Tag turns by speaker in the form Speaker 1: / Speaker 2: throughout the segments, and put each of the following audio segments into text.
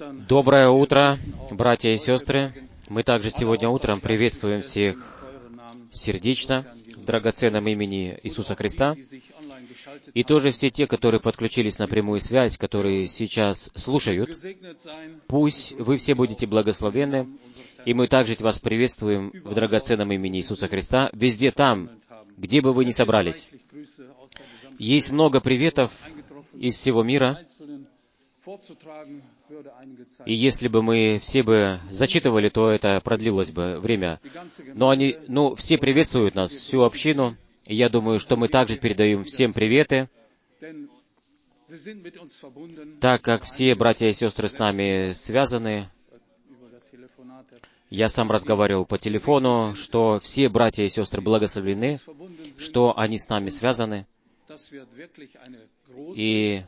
Speaker 1: Доброе утро, братья и сестры. Мы также сегодня утром приветствуем всех сердечно в драгоценном имени Иисуса Христа. И тоже все те, которые подключились на прямую связь, которые сейчас слушают. Пусть вы все будете благословенны. И мы также вас приветствуем в драгоценном имени Иисуса Христа, везде там, где бы вы ни собрались. Есть много приветов из всего мира. И если бы мы все бы зачитывали, то это продлилось бы время. Но все приветствуют нас, всю общину. И я думаю, что мы также передаем всем приветы, так как все братья и сестры с нами связаны. Я сам разговаривал по телефону, что все братья и сестры благословлены, что они с нами связаны, и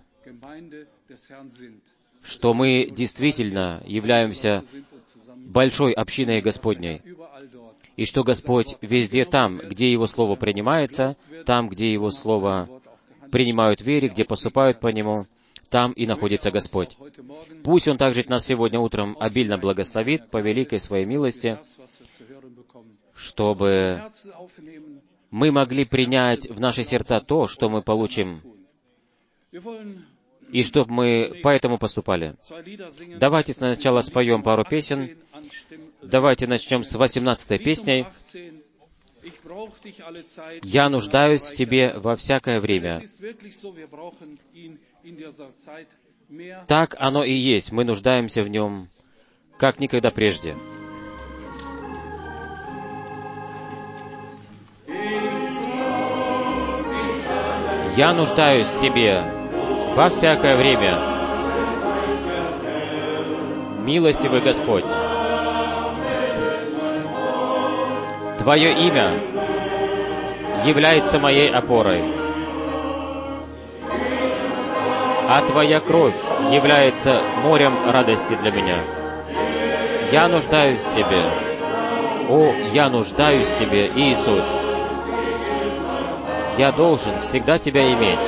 Speaker 1: что мы действительно являемся большой общиной Господней, и что Господь везде там, где Его Слово принимается, там, где Его Слово принимают в вере, где поступают по Нему, там и находится Господь. Пусть Он также нас сегодня утром обильно благословит по великой Своей милости, чтобы мы могли принять в наши сердца то, что мы получим, и чтобы мы поэтому поступали. Давайте сначала споем пару песен. Давайте начнем с 18-й песней. «Я нуждаюсь в Тебе во всякое время». Так оно и есть. Мы нуждаемся в Нем, как никогда прежде. «Я нуждаюсь в Тебе во всякое время». Милостивый Господь, Твое имя является моей опорой, а Твоя кровь является морем радости для меня. Я нуждаюсь в Тебе. О, я нуждаюсь в Тебе, Иисус. Я должен всегда Тебя иметь.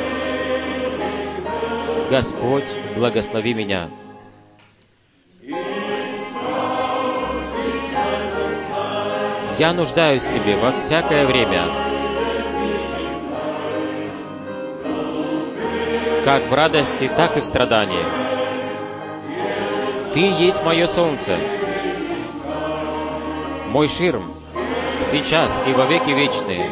Speaker 1: Господь, благослови меня. Я нуждаюсь в Тебе во всякое время, как в радости, так и в страдании. Ты есть мое солнце, мой ширм, сейчас и во веки вечные.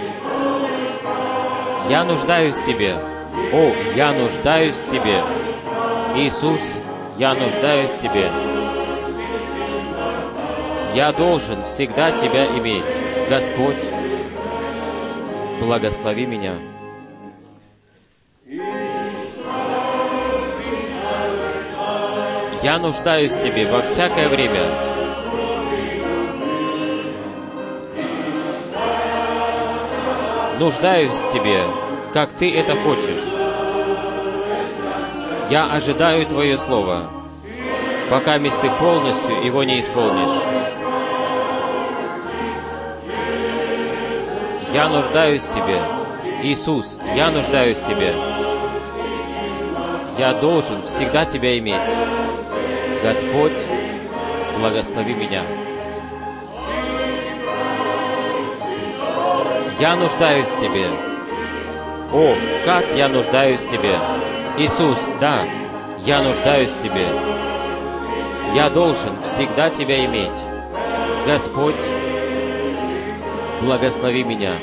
Speaker 1: Я нуждаюсь в Тебе. О, я нуждаюсь в Тебе. Иисус, я нуждаюсь в Тебе. Я должен всегда Тебя иметь. Господь, благослови меня. Я нуждаюсь в Тебе во всякое время. Нуждаюсь в Тебе, как Ты это хочешь. Я ожидаю Твое Слово, пока Ты полностью его не исполнишь. Я нуждаюсь в Тебе. Иисус, я нуждаюсь в Тебе. Я должен всегда Тебя иметь. Господь, благослови меня. Я нуждаюсь в Тебе. О, как я нуждаюсь в Тебе. Иисус, да, я нуждаюсь в Тебе. Я должен всегда Тебя иметь. Господь, благослови меня.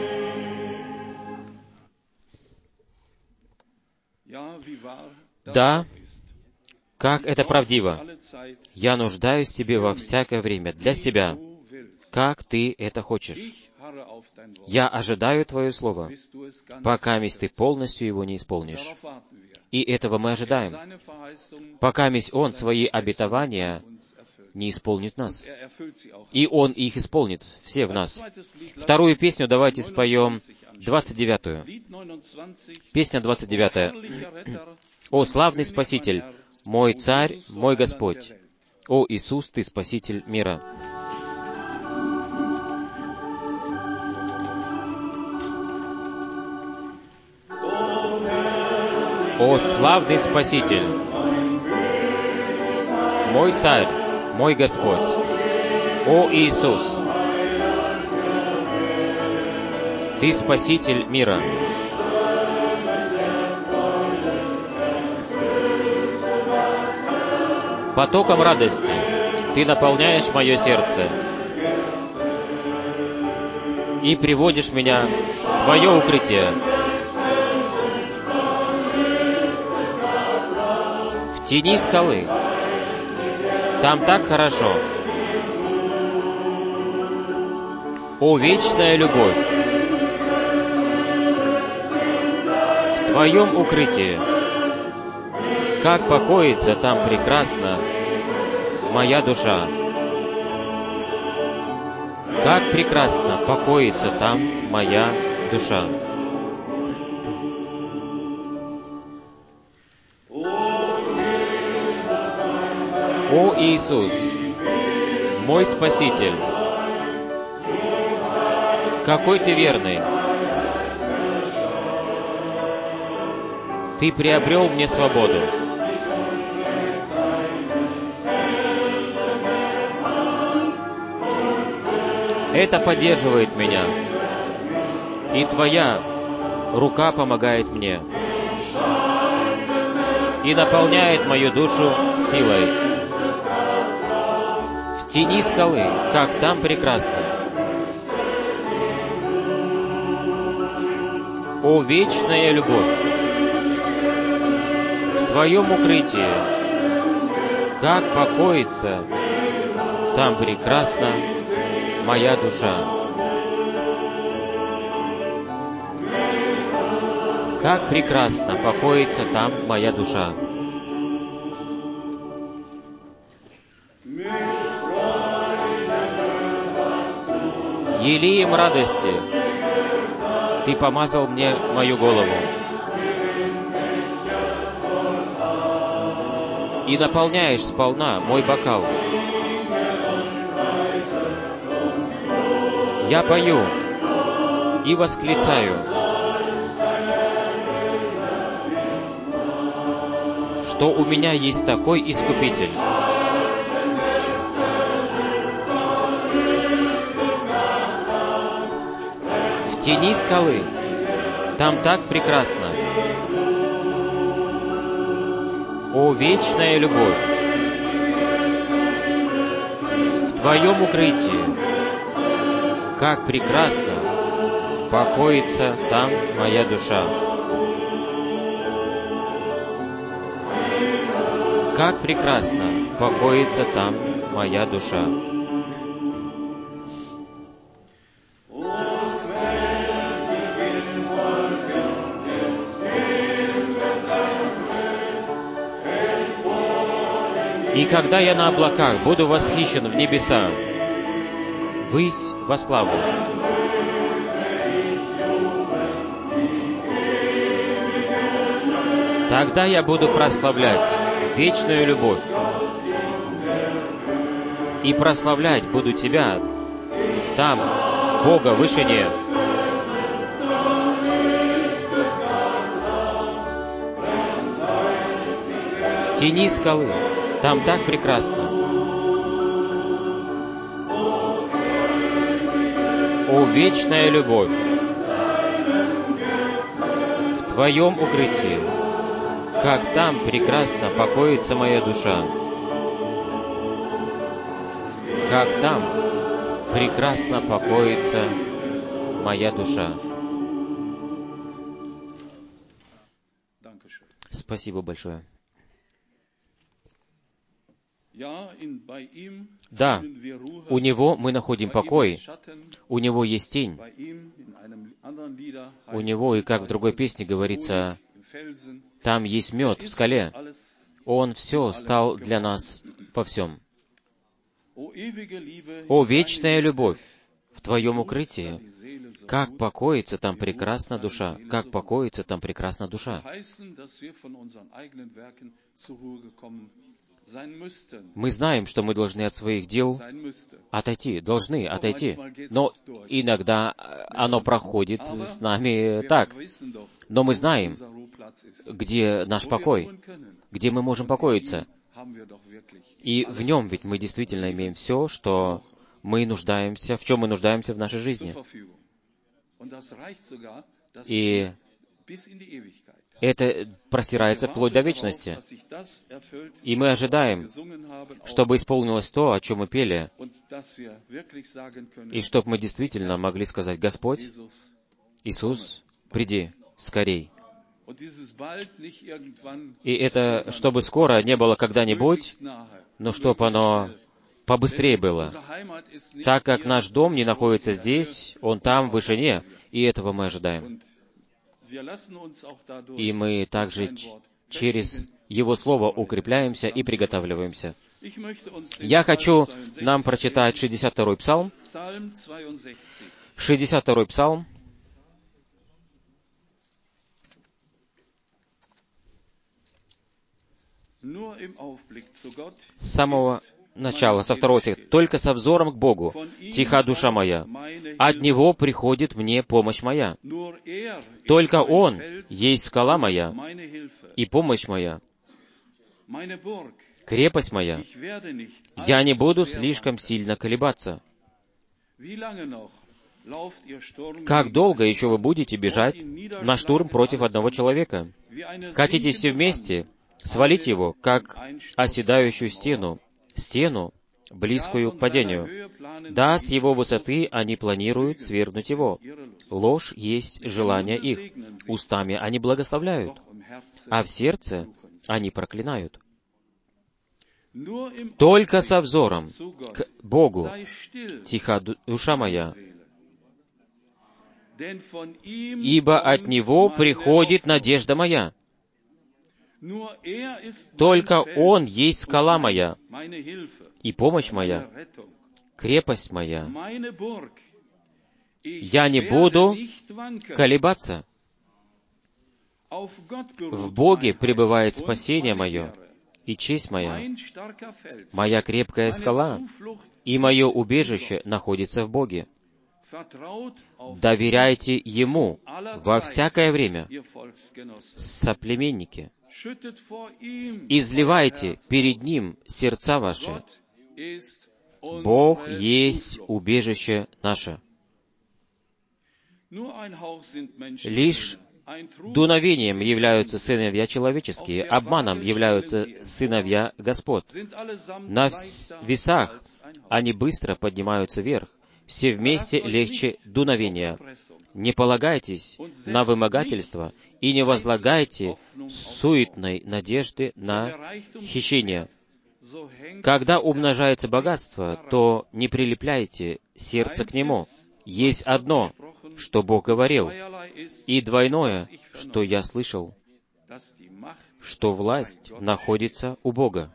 Speaker 1: Да, как это правдиво. Я нуждаюсь в Тебе во всякое время, для себя, как Ты это хочешь. Я ожидаю Твое Слово, пока Ты полностью его не исполнишь. И этого мы ожидаем, пока Он свои обетования не исполнит нас. И Он их исполнит, все в нас. Вторую песню давайте споем, 29-ю. Песня 29-я. «О, славный Спаситель, мой Царь, мой Господь! О, Иисус, Ты Спаситель мира!» «О, славный Спаситель! мой Царь, мой Господь, о Иисус, Ты Спаситель мира. Потоком радости Ты наполняешь мое сердце и приводишь меня в Твое укрытие, в тени скалы. Там так хорошо. О, вечная любовь! В Твоем укрытии, как покоится там прекрасно моя душа. Как прекрасно покоится там моя душа. О Иисус, мой Спаситель, какой Ты верный! Ты приобрел мне свободу. Это поддерживает меня, и Твоя рука помогает мне и наполняет мою душу силой. В тени скалы, как там прекрасно. О, вечная любовь! В Твоем укрытии, как покоится там прекрасно моя душа. Как прекрасно покоится там моя душа. Елеем радости Ты помазал мне мою голову и наполняешь сполна мой бокал. Я пою и восклицаю, что у меня есть такой Искупитель. В тени скалы, там так прекрасно. О, вечная любовь! В Твоем укрытии, как прекрасно покоится там моя душа. Как прекрасно покоится там моя душа. И когда я на облаках буду восхищен в небеса, ввысь во славу, тогда я буду прославлять вечную любовь. И прославлять буду Тебя там, Бога, в вышине. В тени скалы, там так прекрасно. О, вечная любовь! В Твоем укрытии, как там прекрасно покоится моя душа. Как там прекрасно покоится моя душа. Спасибо большое. Да, у Него мы находим покой, у Него есть тень, у Него, и как в другой песне говорится, там есть мед в скале. Он все стал для нас во всем. О, вечная любовь! В Твоем укрытии, как покоится там прекрасна душа, как покоится там прекрасна душа. Мы знаем, что мы должны от своих дел отойти, должны отойти. Но иногда оно проходит с нами так. Но мы знаем, где наш покой, где мы можем покоиться. И в Нем ведь мы действительно имеем все, что мы нуждаемся, в чем мы нуждаемся в нашей жизни. И это простирается вплоть до вечности. И мы ожидаем, чтобы исполнилось то, о чем мы пели, и чтобы мы действительно могли сказать: «Господь, Иисус, приди скорей». И это, чтобы скоро не было когда-нибудь, но чтобы оно побыстрее было. Так как наш дом не находится здесь, он там, в вышине, и этого мы ожидаем. И мы также через Его Слово укрепляемся и приготавливаемся. Я хочу нам прочитать 62-й Псалм. 62-й Псалм. С самого начала, со 2 стиха. «Только со взором к Богу тиха душа моя, от Него приходит мне помощь моя. Только Он есть скала моя и помощь моя, крепость моя. Я не буду слишком сильно колебаться». Как долго еще вы будете бежать на штурм против одного человека? Хотите все вместе свалить его, как оседающую стену, близкую к падению. Да, с его высоты они планируют свергнуть его. Ложь есть желание их. Устами они благословляют, а в сердце они проклинают. Только со взором к Богу тиха душа моя, ибо от Него приходит надежда моя. Только Он есть скала моя и помощь моя, крепость моя. Я не буду колебаться. В Боге пребывает спасение мое и честь моя, моя крепкая скала, и мое убежище находится в Боге. Доверяйте Ему во всякое время, соплеменники. Изливайте перед Ним сердца ваши. Бог есть убежище наше. Лишь дуновением являются сыновья человеческие, обманом являются сыновья Господ. На весах они быстро поднимаются вверх. Все вместе легче дуновения. Не полагайтесь на вымогательство и не возлагайте суетной надежды на хищение. Когда умножается богатство, то не прилепляйте сердце к нему. Есть одно, что Бог говорил, и двойное, что я слышал, что власть находится у Бога.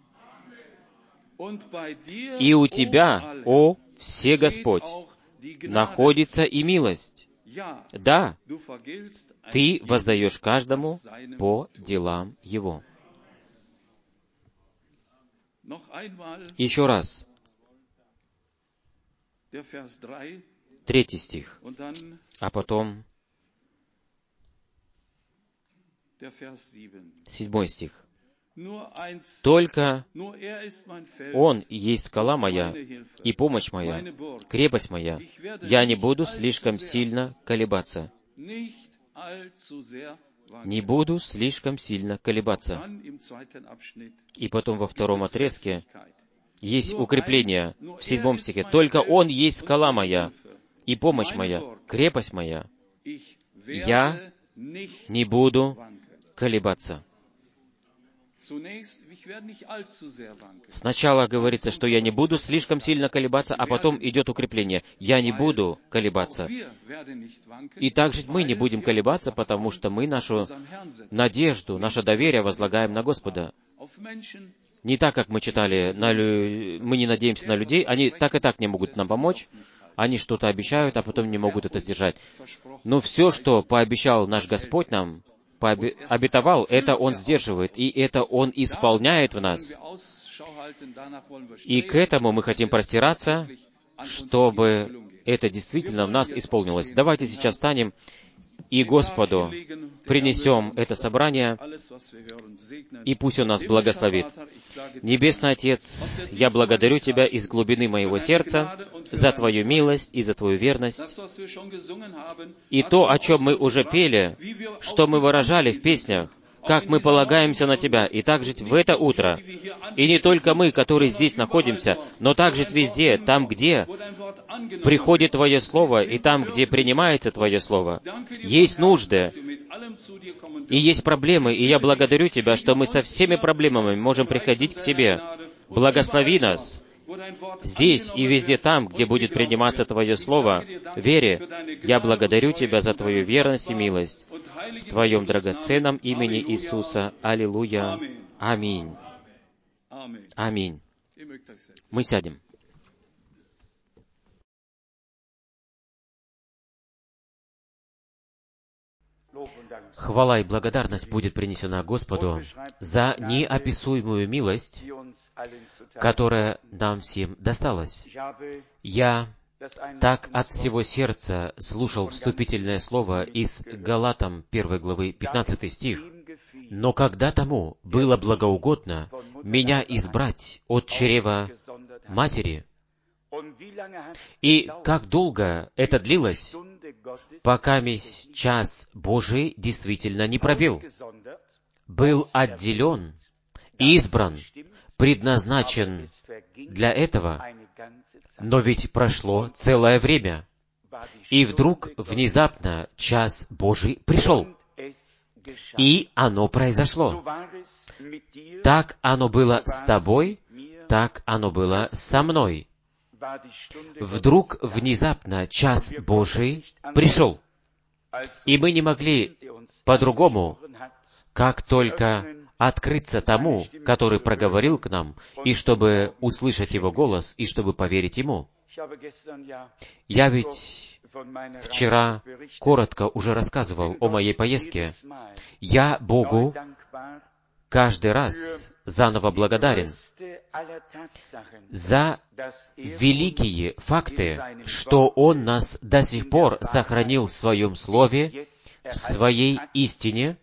Speaker 1: И у Тебя, о все Господь, находится и милость. Да, Ты воздаешь каждому по делам его. Еще раз. 3 стих, а потом 7 стих. «Только Он есть скала моя и помощь моя, крепость моя. Я не буду слишком сильно колебаться». Не буду слишком сильно колебаться. И потом во втором отрезке есть укрепление в 7 стихе. «Только Он есть скала моя и помощь моя, крепость моя. Я не буду колебаться». Сначала говорится, что я не буду слишком сильно колебаться, а потом идет укрепление. Я не буду колебаться. И также мы не будем колебаться, потому что мы нашу надежду, наше доверие возлагаем на Господа. Не так, как мы читали, мы не надеемся на людей, они так и так не могут нам помочь, они что-то обещают, а потом не могут это сдержать. Но все, что пообещал наш Господь нам, обетовал, это Он сдерживает, и это Он исполняет в нас. И к этому мы хотим простираться, чтобы это действительно в нас исполнилось. Давайте сейчас встанем и Господу принесем это собрание, и пусть Он нас благословит. Небесный Отец, я благодарю Тебя из глубины моего сердца за Твою милость и за Твою верность. И то, о чем мы уже пели, что мы выражали в песнях, как мы полагаемся на Тебя, и также в это утро. И не только мы, которые здесь находимся, но также везде, там, где приходит Твое Слово, и там, где принимается Твое Слово. Есть нужды, и есть проблемы, и я благодарю Тебя, что мы со всеми проблемами можем приходить к Тебе. Благослови нас здесь и везде там, где будет приниматься Твое Слово, вере. Я благодарю Тебя за Твою верность и милость. В Твоем драгоценном имени Иисуса. Аллилуйя. Аминь. Аминь. Мы сядем. Хвала и благодарность будет принесена Господу за неописуемую милость, которая нам всем досталась. Я так от всего сердца слушал вступительное слово из Галатам 1 главы 15 стих. «Но когда тому было благоугодно меня избрать от чрева матери». И как долго это длилось, пока час Божий действительно не пробил, был отделен, избран, предназначен для этого, но ведь прошло целое время, и вдруг внезапно час Божий пришел, и оно произошло. Так оно было с тобой, так оно было со мной. Вдруг внезапно час Божий пришел, и мы не могли по-другому, как только открыться тому, который проговорил к нам, и чтобы услышать Его голос, и чтобы поверить Ему. Я ведь вчера коротко уже рассказывал о моей поездке. Я Богу каждый раз заново благодарен за великие факты, что Он нас до сих пор сохранил в Своем Слове, в Своей истине,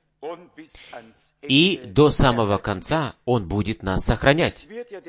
Speaker 1: и до самого конца Он будет нас сохранять.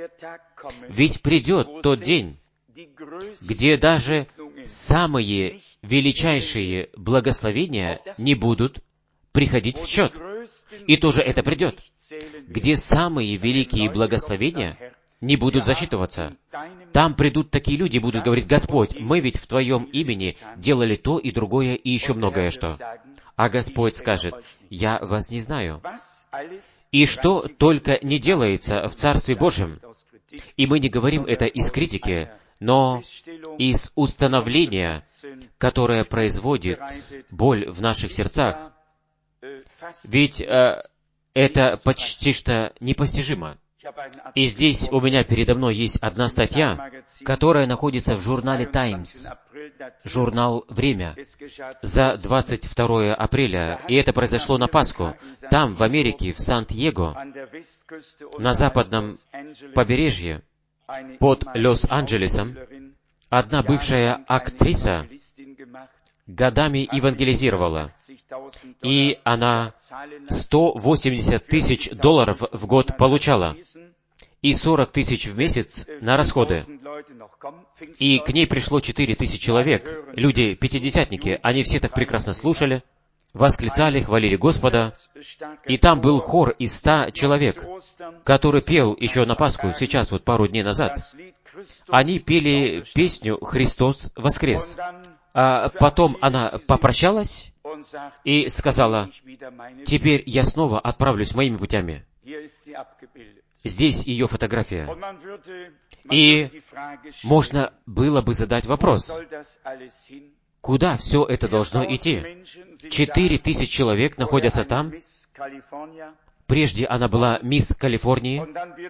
Speaker 1: Ведь придет тот день, где даже самые величайшие благословения не будут приходить в счет. И тоже это придет, где самые великие благословения не будут засчитываться. Там придут такие люди и будут говорить: «Господь, мы ведь в Твоем имени делали то и другое, и еще многое что». А Господь скажет: «Я вас не знаю». И что только не делается в Царстве Божьем. И мы не говорим это из критики, но из установления, которое производит боль в наших сердцах. Ведь это почти что непостижимо. И здесь у меня передо мной есть одна статья, которая находится в журнале «Таймс», журнал «Время», за 22 апреля, и это произошло на Пасху. Там, в Америке, в Сан-Диего, на западном побережье, под Лос-Анджелесом, одна бывшая актриса годами евангелизировала, и она $180 тысяч в год получала, и 40 тысяч в месяц на расходы. И к ней пришло 4000 человек, люди, пятидесятники, они все так прекрасно слушали, восклицали, хвалили Господа, и там был хор из 100 человек, который пел еще на Пасху, сейчас вот пару дней назад. Они пели песню «Христос воскрес». А потом она попрощалась и сказала: «Теперь я снова отправлюсь моими путями». Здесь ее фотография. И можно было бы задать вопрос: куда все это должно идти? 4000 человек находятся там. Прежде она была мисс Калифорнии,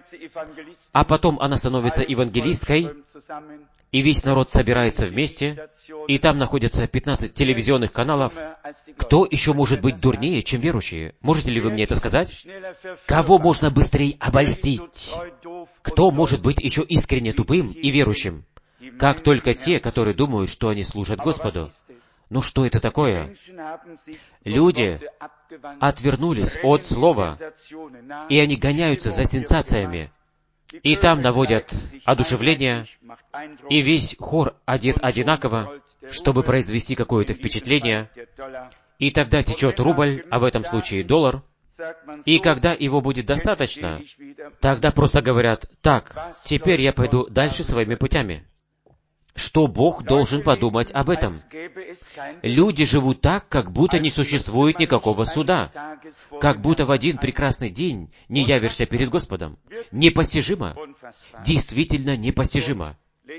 Speaker 1: а потом она становится евангелисткой, и весь народ собирается вместе, и там находятся 15 телевизионных каналов. Кто еще может быть дурнее, чем верующие? Можете ли вы мне это сказать? Кого можно быстрее обольстить? Кто может быть еще искренне тупым и верующим? Как только те, которые думают, что они служат Господу. Ну что это такое? Люди отвернулись от Слова, и они гоняются за сенсациями. И там наводят одушевление, и весь хор одет одинаково, чтобы произвести какое-то впечатление. И тогда течет рубль, а в этом случае доллар. И когда его будет достаточно, тогда просто говорят: так, теперь я пойду дальше своими путями. Что Бог должен подумать об этом? Люди живут так, как будто не существует никакого суда, как будто в один прекрасный день не явишься перед Господом. Непостижимо, действительно непостижимо.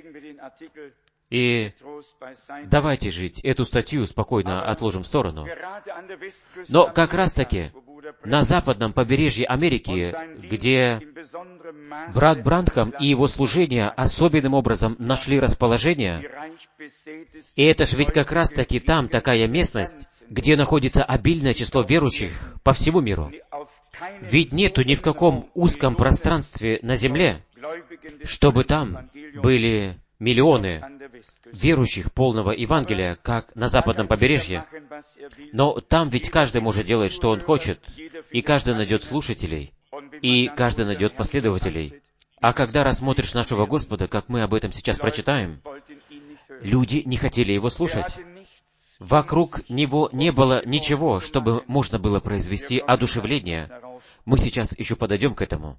Speaker 1: И давайте жить, эту статью спокойно отложим в сторону. Но как раз-таки на западном побережье Америки, где брат Бранхам и его служение особенным образом нашли расположение, и это ж ведь как раз-таки там такая местность, где находится обильное число верующих по всему миру. Ведь нету ни в каком узком пространстве на земле, чтобы там были миллионы верующих полного Евангелия, как на западном побережье. Но там ведь каждый может делать, что он хочет, и каждый найдет слушателей, и каждый найдет последователей. А когда рассмотришь нашего Господа, как мы об этом сейчас прочитаем, люди не хотели Его слушать. Вокруг Него не было ничего, чтобы можно было произвести одушевление. Мы сейчас еще подойдем к этому.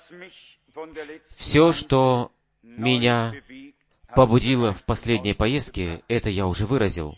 Speaker 1: Все, что меня побудило в последней поездке, это я уже выразил.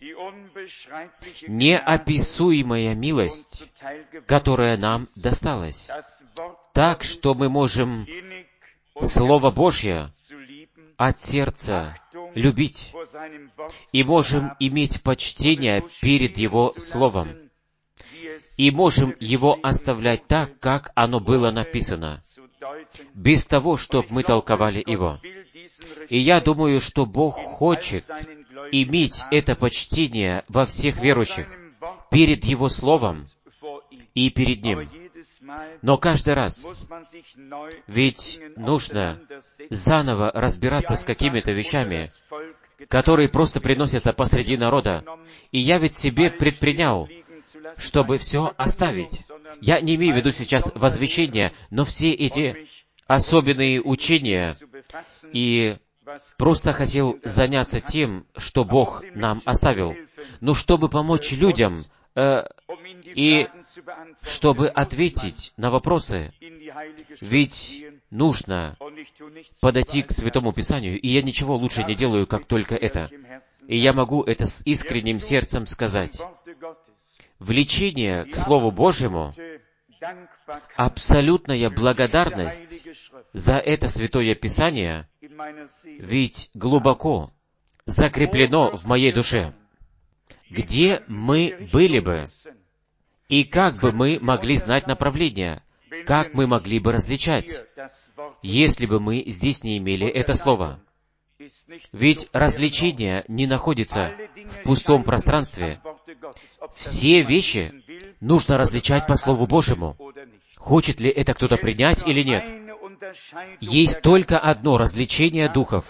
Speaker 1: Неописуемая милость, которая нам досталась, так, что мы можем Слово Божье от сердца любить и можем иметь почтение перед Его Словом, и можем его оставлять так, как оно было написано, без того, чтобы мы толковали его. И я думаю, что Бог хочет иметь это почтение во всех верующих перед Его Словом и перед Ним. Но каждый раз ведь нужно заново разбираться с какими-то вещами, которые просто приносятся посреди народа. И я ведь себе предпринял, чтобы все оставить. Я не имею в виду сейчас возвещение, но все эти особенные учения, и просто хотел заняться тем, что Бог нам оставил. Но чтобы помочь людям, и чтобы ответить на вопросы, ведь нужно подойти к Святому Писанию, и я ничего лучше не делаю, как только это. И я могу это с искренним сердцем сказать. Влечение к Слову Божьему, абсолютная благодарность за это Святое Писание, ведь глубоко закреплено в моей душе. Где мы были бы, и как бы мы могли знать направление, как мы могли бы различать, если бы мы здесь не имели это слово? Ведь развлечение не находится в пустом пространстве. Все вещи нужно различать по Слову Божьему. Хочет ли это кто-то принять или нет? Есть только одно развлечение духов,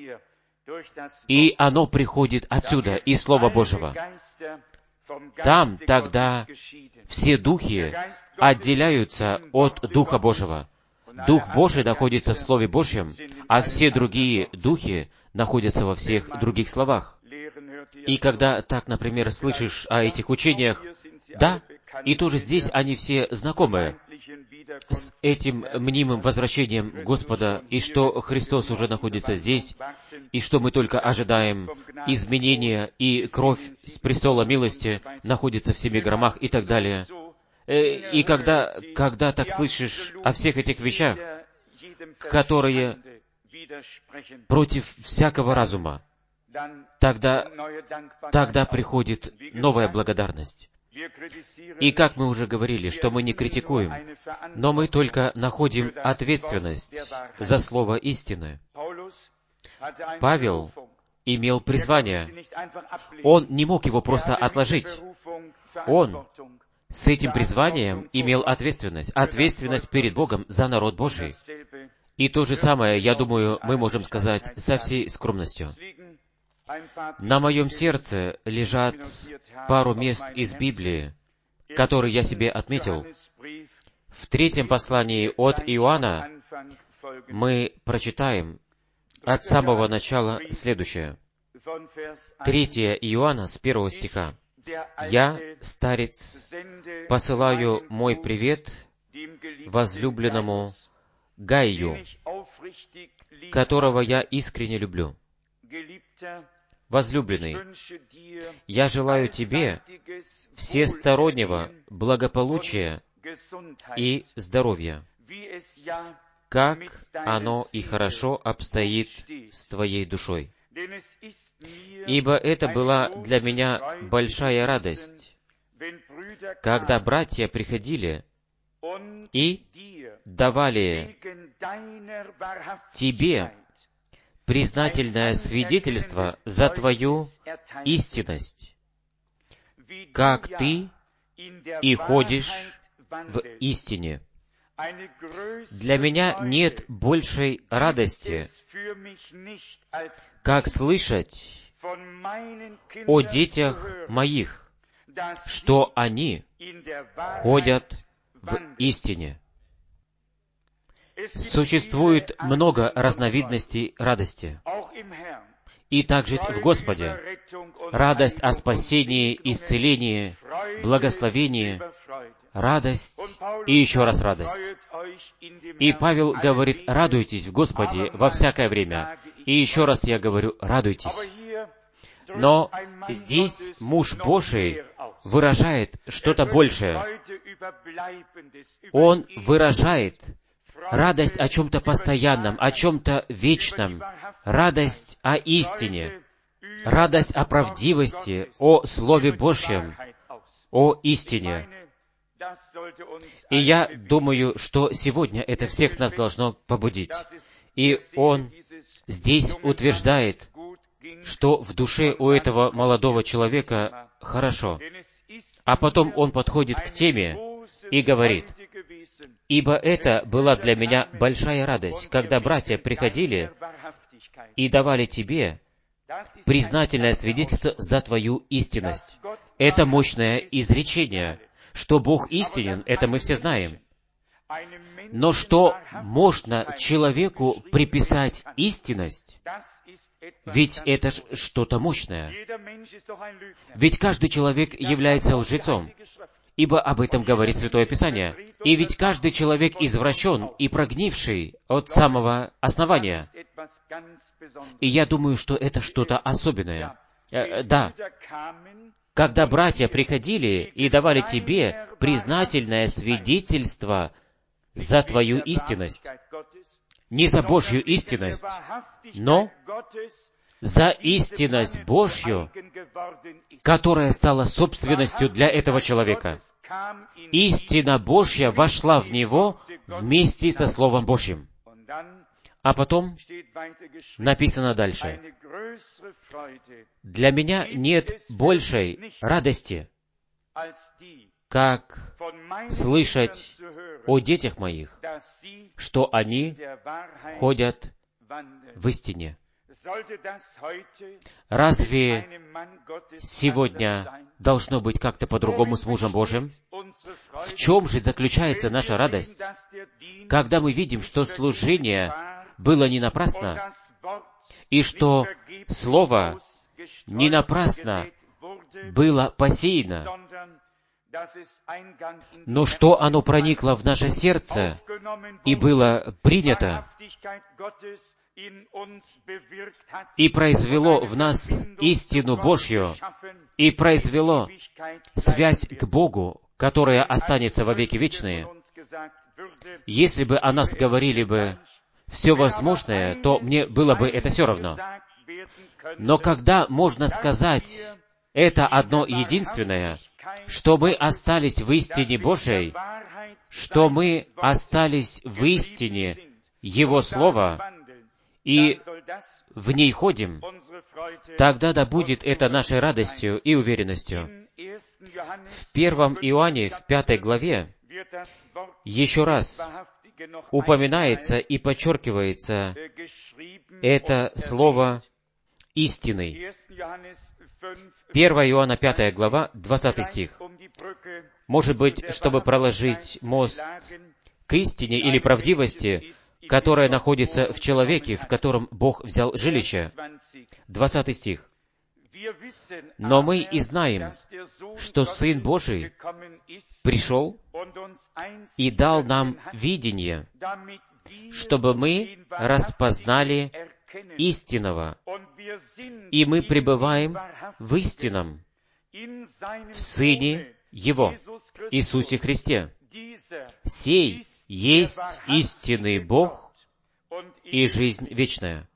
Speaker 1: и оно приходит отсюда, из Слова Божьего. Там тогда все духи отделяются от Духа Божьего. Дух Божий находится в Слове Божьем, а все другие духи находятся во всех других словах. И когда так, например, слышишь о этих учениях, да, и тоже здесь они все знакомы с этим мнимым возвращением Господа, и что Христос уже находится здесь, и что мы только ожидаем изменения, и кровь с престола милости находится в 7 громах и так далее. И когда так слышишь о всех этих вещах, которые против всякого разума, тогда приходит новая благодарность. И как мы уже говорили, что мы не критикуем, но мы только находим ответственность за слово истины. Павел имел призвание. Он не мог его просто отложить. Он с этим призванием имел ответственность перед Богом за народ Божий. И то же самое, я думаю, мы можем сказать со всей скромностью. На моем сердце лежат пару мест из Библии, которые я себе отметил. В 3 послании от Иоанна мы прочитаем от самого начала следующее. 3 Иоанна с 1 стиха. «Я, старец, посылаю мой привет возлюбленному Гаю, которого я искренне люблю. Возлюбленный, я желаю тебе всестороннего благополучия и здоровья, как оно и хорошо обстоит с твоей душой. Ибо это была для меня большая радость, когда братья приходили и давали тебе признательное свидетельство за твою истинность, как ты и ходишь в истине. Для меня нет большей радости, как слышать о детях моих, что они ходят в истине». Существует много разновидностей радости. И также в Господе. Радость о спасении, исцелении, благословении, радость и еще раз радость. И Павел говорит: радуйтесь в Господе во всякое время. И еще раз я говорю: радуйтесь. Но здесь муж Божий выражает что-то большее. Он выражает радость о чем-то постоянном, о чем-то вечном, радость о истине, радость о правдивости, о Слове Божьем, о истине. И я думаю, что сегодня это всех нас должно побудить. И он здесь утверждает, что в душе у этого молодого человека хорошо. А потом он подходит к теме и говорит: «Ибо это была для меня большая радость, когда братья приходили и давали тебе признательное свидетельство за твою истинность». Это мощное изречение. Что Бог истинен, это мы все знаем. Но что можно человеку приписать истинность? Ведь это ж что-то мощное. Ведь каждый человек является лжецом, ибо об этом говорит Святое Писание. И ведь каждый человек извращен и прогнивший от самого основания. И я думаю, что это что-то особенное. Да. Когда братья приходили и давали тебе признательное свидетельство за твою истинность, не за Божью истинность, но за истинность Божью, которая стала собственностью для этого человека. Истина Божья вошла в него вместе со Словом Божьим. А потом написано дальше: «Для меня нет большей радости, как слышать о детях моих, что они ходят в истине». Разве сегодня должно быть как-то по-другому с мужем Божьим? В чем же заключается наша радость? Когда мы видим, что служение было не напрасно, и что Слово не напрасно было посеяно, но что оно проникло в наше сердце и было принято, и произвело в нас истину Божью, и произвело связь к Богу, которая останется во веки вечные. Если бы о нас говорили бы все возможное, то мне было бы это все равно. Но когда можно сказать это одно единственное, что мы остались в истине Божией, что мы остались в истине Его Слова, и в ней ходим, тогда да будет это нашей радостью и уверенностью. В 1 Иоанне, в 5 главе, еще раз упоминается и подчеркивается это слово истинный. 1 Иоанна 5 глава, 20 стих. Может быть, чтобы проложить мост к истине или правдивости, которая находится в человеке, в котором Бог взял жилище. 20 стих. «Но мы и знаем, что Сын Божий пришел и дал нам видение, чтобы мы распознали истинного, и мы пребываем в истинном, в Сыне Его, Иисусе Христе. Сей есть истинный Бог и жизнь вечная».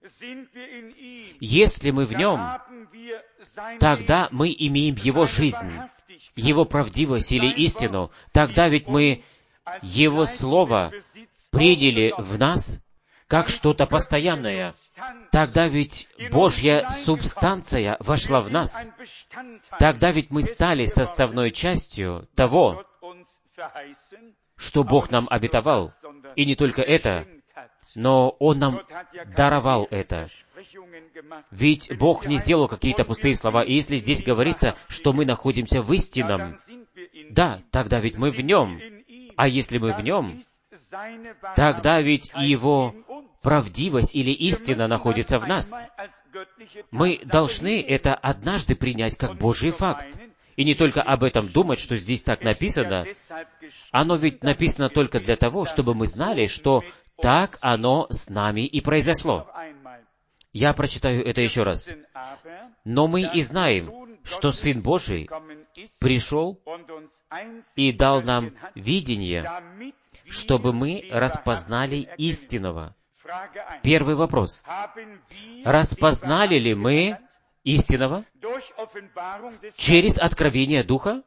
Speaker 1: Если мы в Нем, тогда мы имеем Его жизнь, Его правдивость или истину. Тогда ведь мы Его Слово приняли в нас как что-то постоянное. Тогда ведь Божья субстанция вошла в нас. Тогда ведь мы стали составной частью того, что Бог нам обетовал. И не только это, но Он нам даровал это. Ведь Бог не сделал какие-то пустые слова. И если здесь говорится, что мы находимся в истинном, да, тогда ведь мы в Нем. А если мы в Нем, тогда ведь Его правдивость или истина находится в нас. Мы должны это однажды принять как Божий факт. И не только об этом думать, что здесь так написано. Оно ведь написано только для того, чтобы мы знали, что так оно с нами и произошло. Я прочитаю это еще раз. «Но мы и знаем, что Сын Божий пришел и дал нам видение, чтобы мы распознали истинного». Первый вопрос. Распознали ли мы истинного через откровение Духа?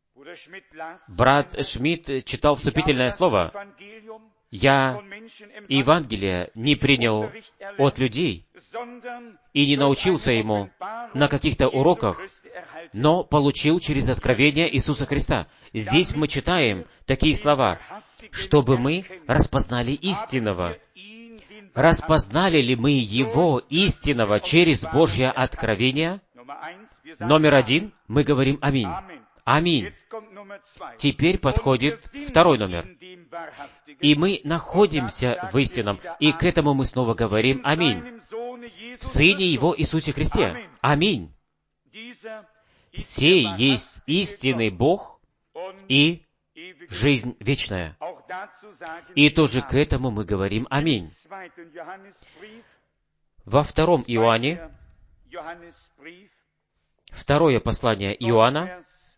Speaker 1: Брат Шмидт читал вступительное слово. «Я Евангелие не принял от людей и не научился ему на каких-то уроках, но получил через откровение Иисуса Христа». Здесь мы читаем такие слова, чтобы мы распознали истинного. Распознали ли мы Его истинного через Божье откровение? Номер один, мы говорим «Аминь». Аминь. Теперь подходит второй номер. И мы находимся в истинном, и к этому мы снова говорим «Аминь». В Сыне Его Иисусе Христе. Аминь. Сей есть истинный Бог и жизнь вечная. И тоже к этому мы говорим «Аминь». Во 2 Иоанне, второе послание Иоанна,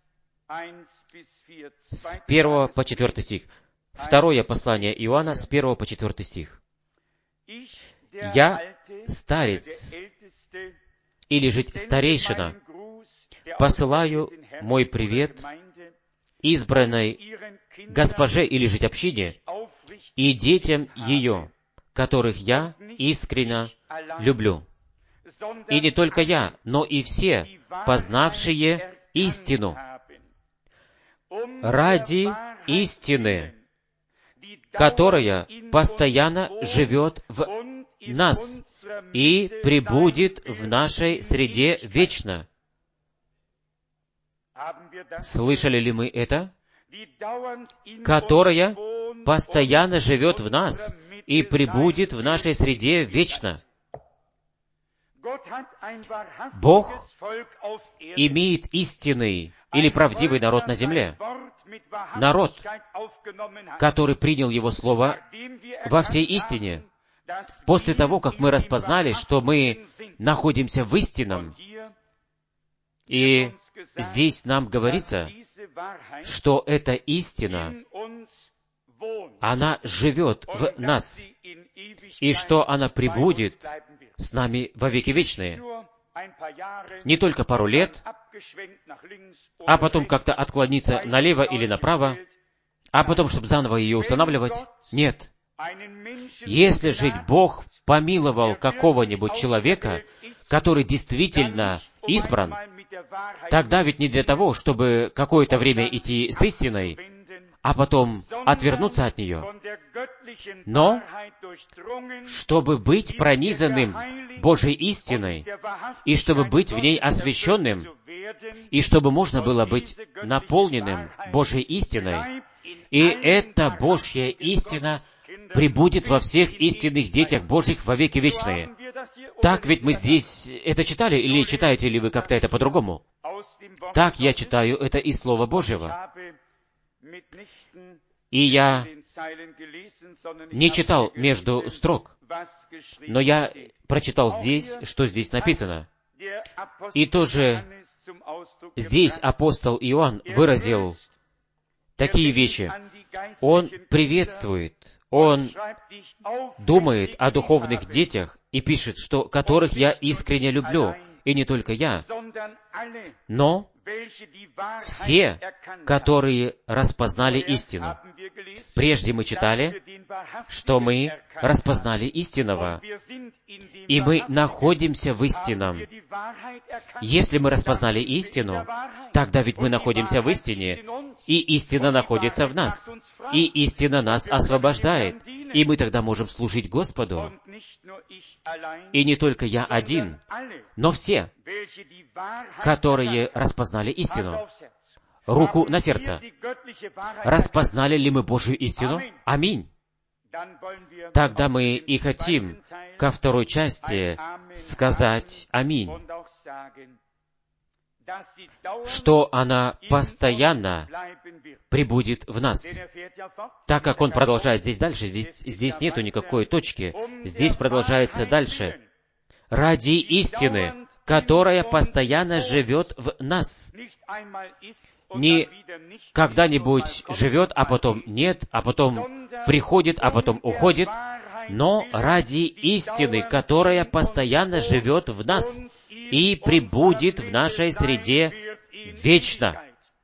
Speaker 1: с 1 по 4 стих. Второе послание Иоанна, с 1 по 4 стих. «Я, старец, или же старейшина, посылаю мой привет избранной госпоже или же общине и детям ее, которых я искренне люблю. И не только я, но и все, познавшие истину, ради истины, которая постоянно живет в нас и пребудет в нашей среде вечно». Слышали ли мы это? «Которая постоянно живет в нас и пребудет в нашей среде вечно». Бог имеет истинный или правдивый народ на земле. Народ, который принял Его Слово во всей истине. После того, как мы распознали, что мы находимся в истинном, и здесь нам говорится, что эта истина, она живет в нас, и что она пребудет с нами во веки вечные. Не только пару лет, а потом как-то отклониться налево или направо, а потом, чтобы заново ее устанавливать. Нет. Если же Бог помиловал какого-нибудь человека, который действительно избран, тогда ведь не для того, чтобы какое-то время идти с истиной, а потом отвернуться от нее, но чтобы быть пронизанным Божьей истиной, и чтобы быть в ней освященным, и чтобы можно было быть наполненным Божьей истиной, и эта Божья истина пребудет во всех истинных детях Божьих во веки вечные. Так ведь мы здесь это читали, или читаете ли вы как-то это по-другому? Так я читаю это из Слова Божьего. И я не читал между строк, но я прочитал здесь, что здесь написано. И тоже здесь апостол Иоанн выразил такие вещи. Он приветствует, он думает о духовных детях и пишет, что которых я искренне люблю, и не только я, но все, которые распознали истину. Прежде мы читали, что мы распознали истинного, и мы находимся в истинном. Если мы распознали истину, тогда ведь мы находимся в истине, и истина находится в нас, и истина нас освобождает, и мы тогда можем служить Господу. И не только я один, но все, которые распознали истину. Руку на сердце. Распознали ли мы Божью истину? Аминь. Тогда мы и хотим ко второй части сказать «Аминь», что она постоянно пребудет в нас. Так как он продолжает здесь дальше, ведь здесь нету никакой точки, здесь продолжается дальше. Ради истины, которая постоянно живет в нас. Не когда-нибудь живет, а потом нет, а потом приходит, а потом уходит, но ради истины, которая постоянно живет в нас и пребудет в нашей среде вечно.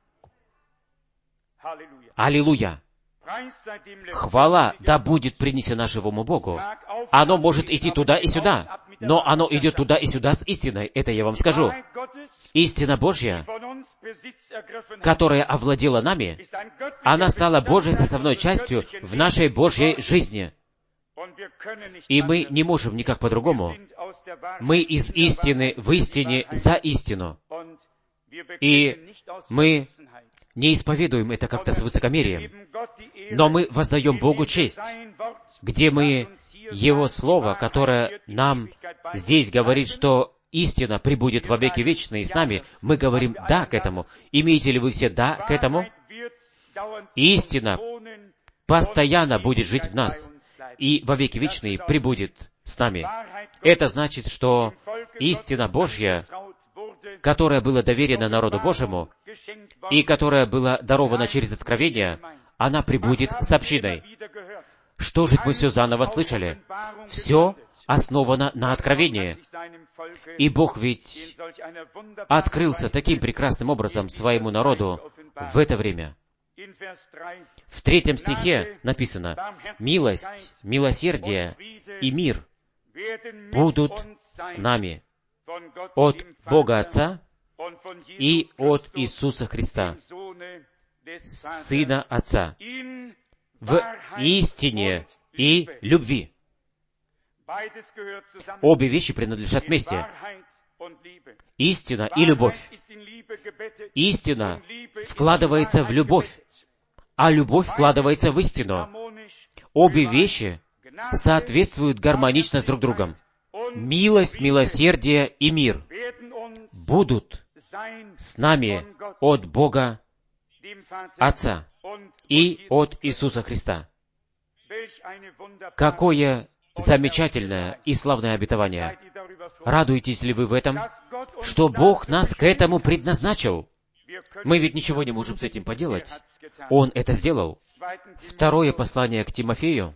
Speaker 1: Аллилуйя! Хвала да будет принесена живому Богу. Оно может идти туда и сюда, но оно идет туда и сюда с истиной, это я вам скажу. Истина Божья, которая овладела нами, она стала Божьей составной частью в нашей Божьей жизни. И мы не можем никак по-другому. Мы из истины в истине за истину. И мы не исповедуем это как-то с высокомерием, но мы воздаем Богу честь, где мы Его Слово, которое нам здесь говорит, что истина пребудет во веки вечные с нами, мы говорим «да» к этому. Имеете ли вы все «да» к этому? Истина постоянно будет жить в нас, и во веки вечные пребудет с нами. Это значит, что истина Божья, которая была доверена народу Божьему, и которая была дарована через откровение, она пребудет с общиной. Что же мы все заново слышали? Все основано на откровении. И Бог ведь открылся таким прекрасным образом своему народу в это время. В 3 стихе написано: «Милость, милосердие и мир будут с нами от Бога Отца и от Иисуса Христа, Сына Отца, в истине и любви». Обе вещи принадлежат вместе. Истина и любовь. Истина вкладывается в любовь, а любовь вкладывается в истину. Обе вещи соответствуют гармонично с друг другом. Милость, милосердие и мир будут с нами от Бога Отца и от Иисуса Христа. Какое замечательное и славное обетование! Радуетесь ли вы в этом, что Бог нас к этому предназначил? Мы ведь ничего не можем с этим поделать. Он это сделал. 2 послание к Тимофею,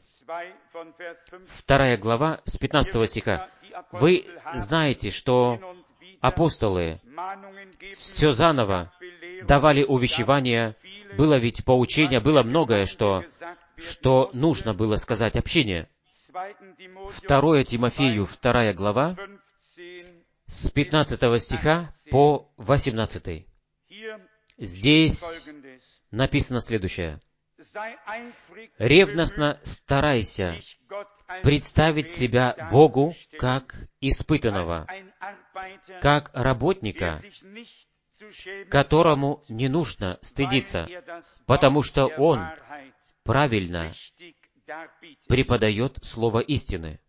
Speaker 1: 2 глава, с 15 стиха. Вы знаете, что апостолы все заново давали увещевания, было ведь поучение, было многое, что нужно было сказать общине. 2 Тимофею, 2 глава, с 15 стиха по 18. Здесь написано следующее. Ревностно старайся представить себя Богу как испытанного, как работника, которому не нужно стыдиться, потому что он правильно преподает слово истины.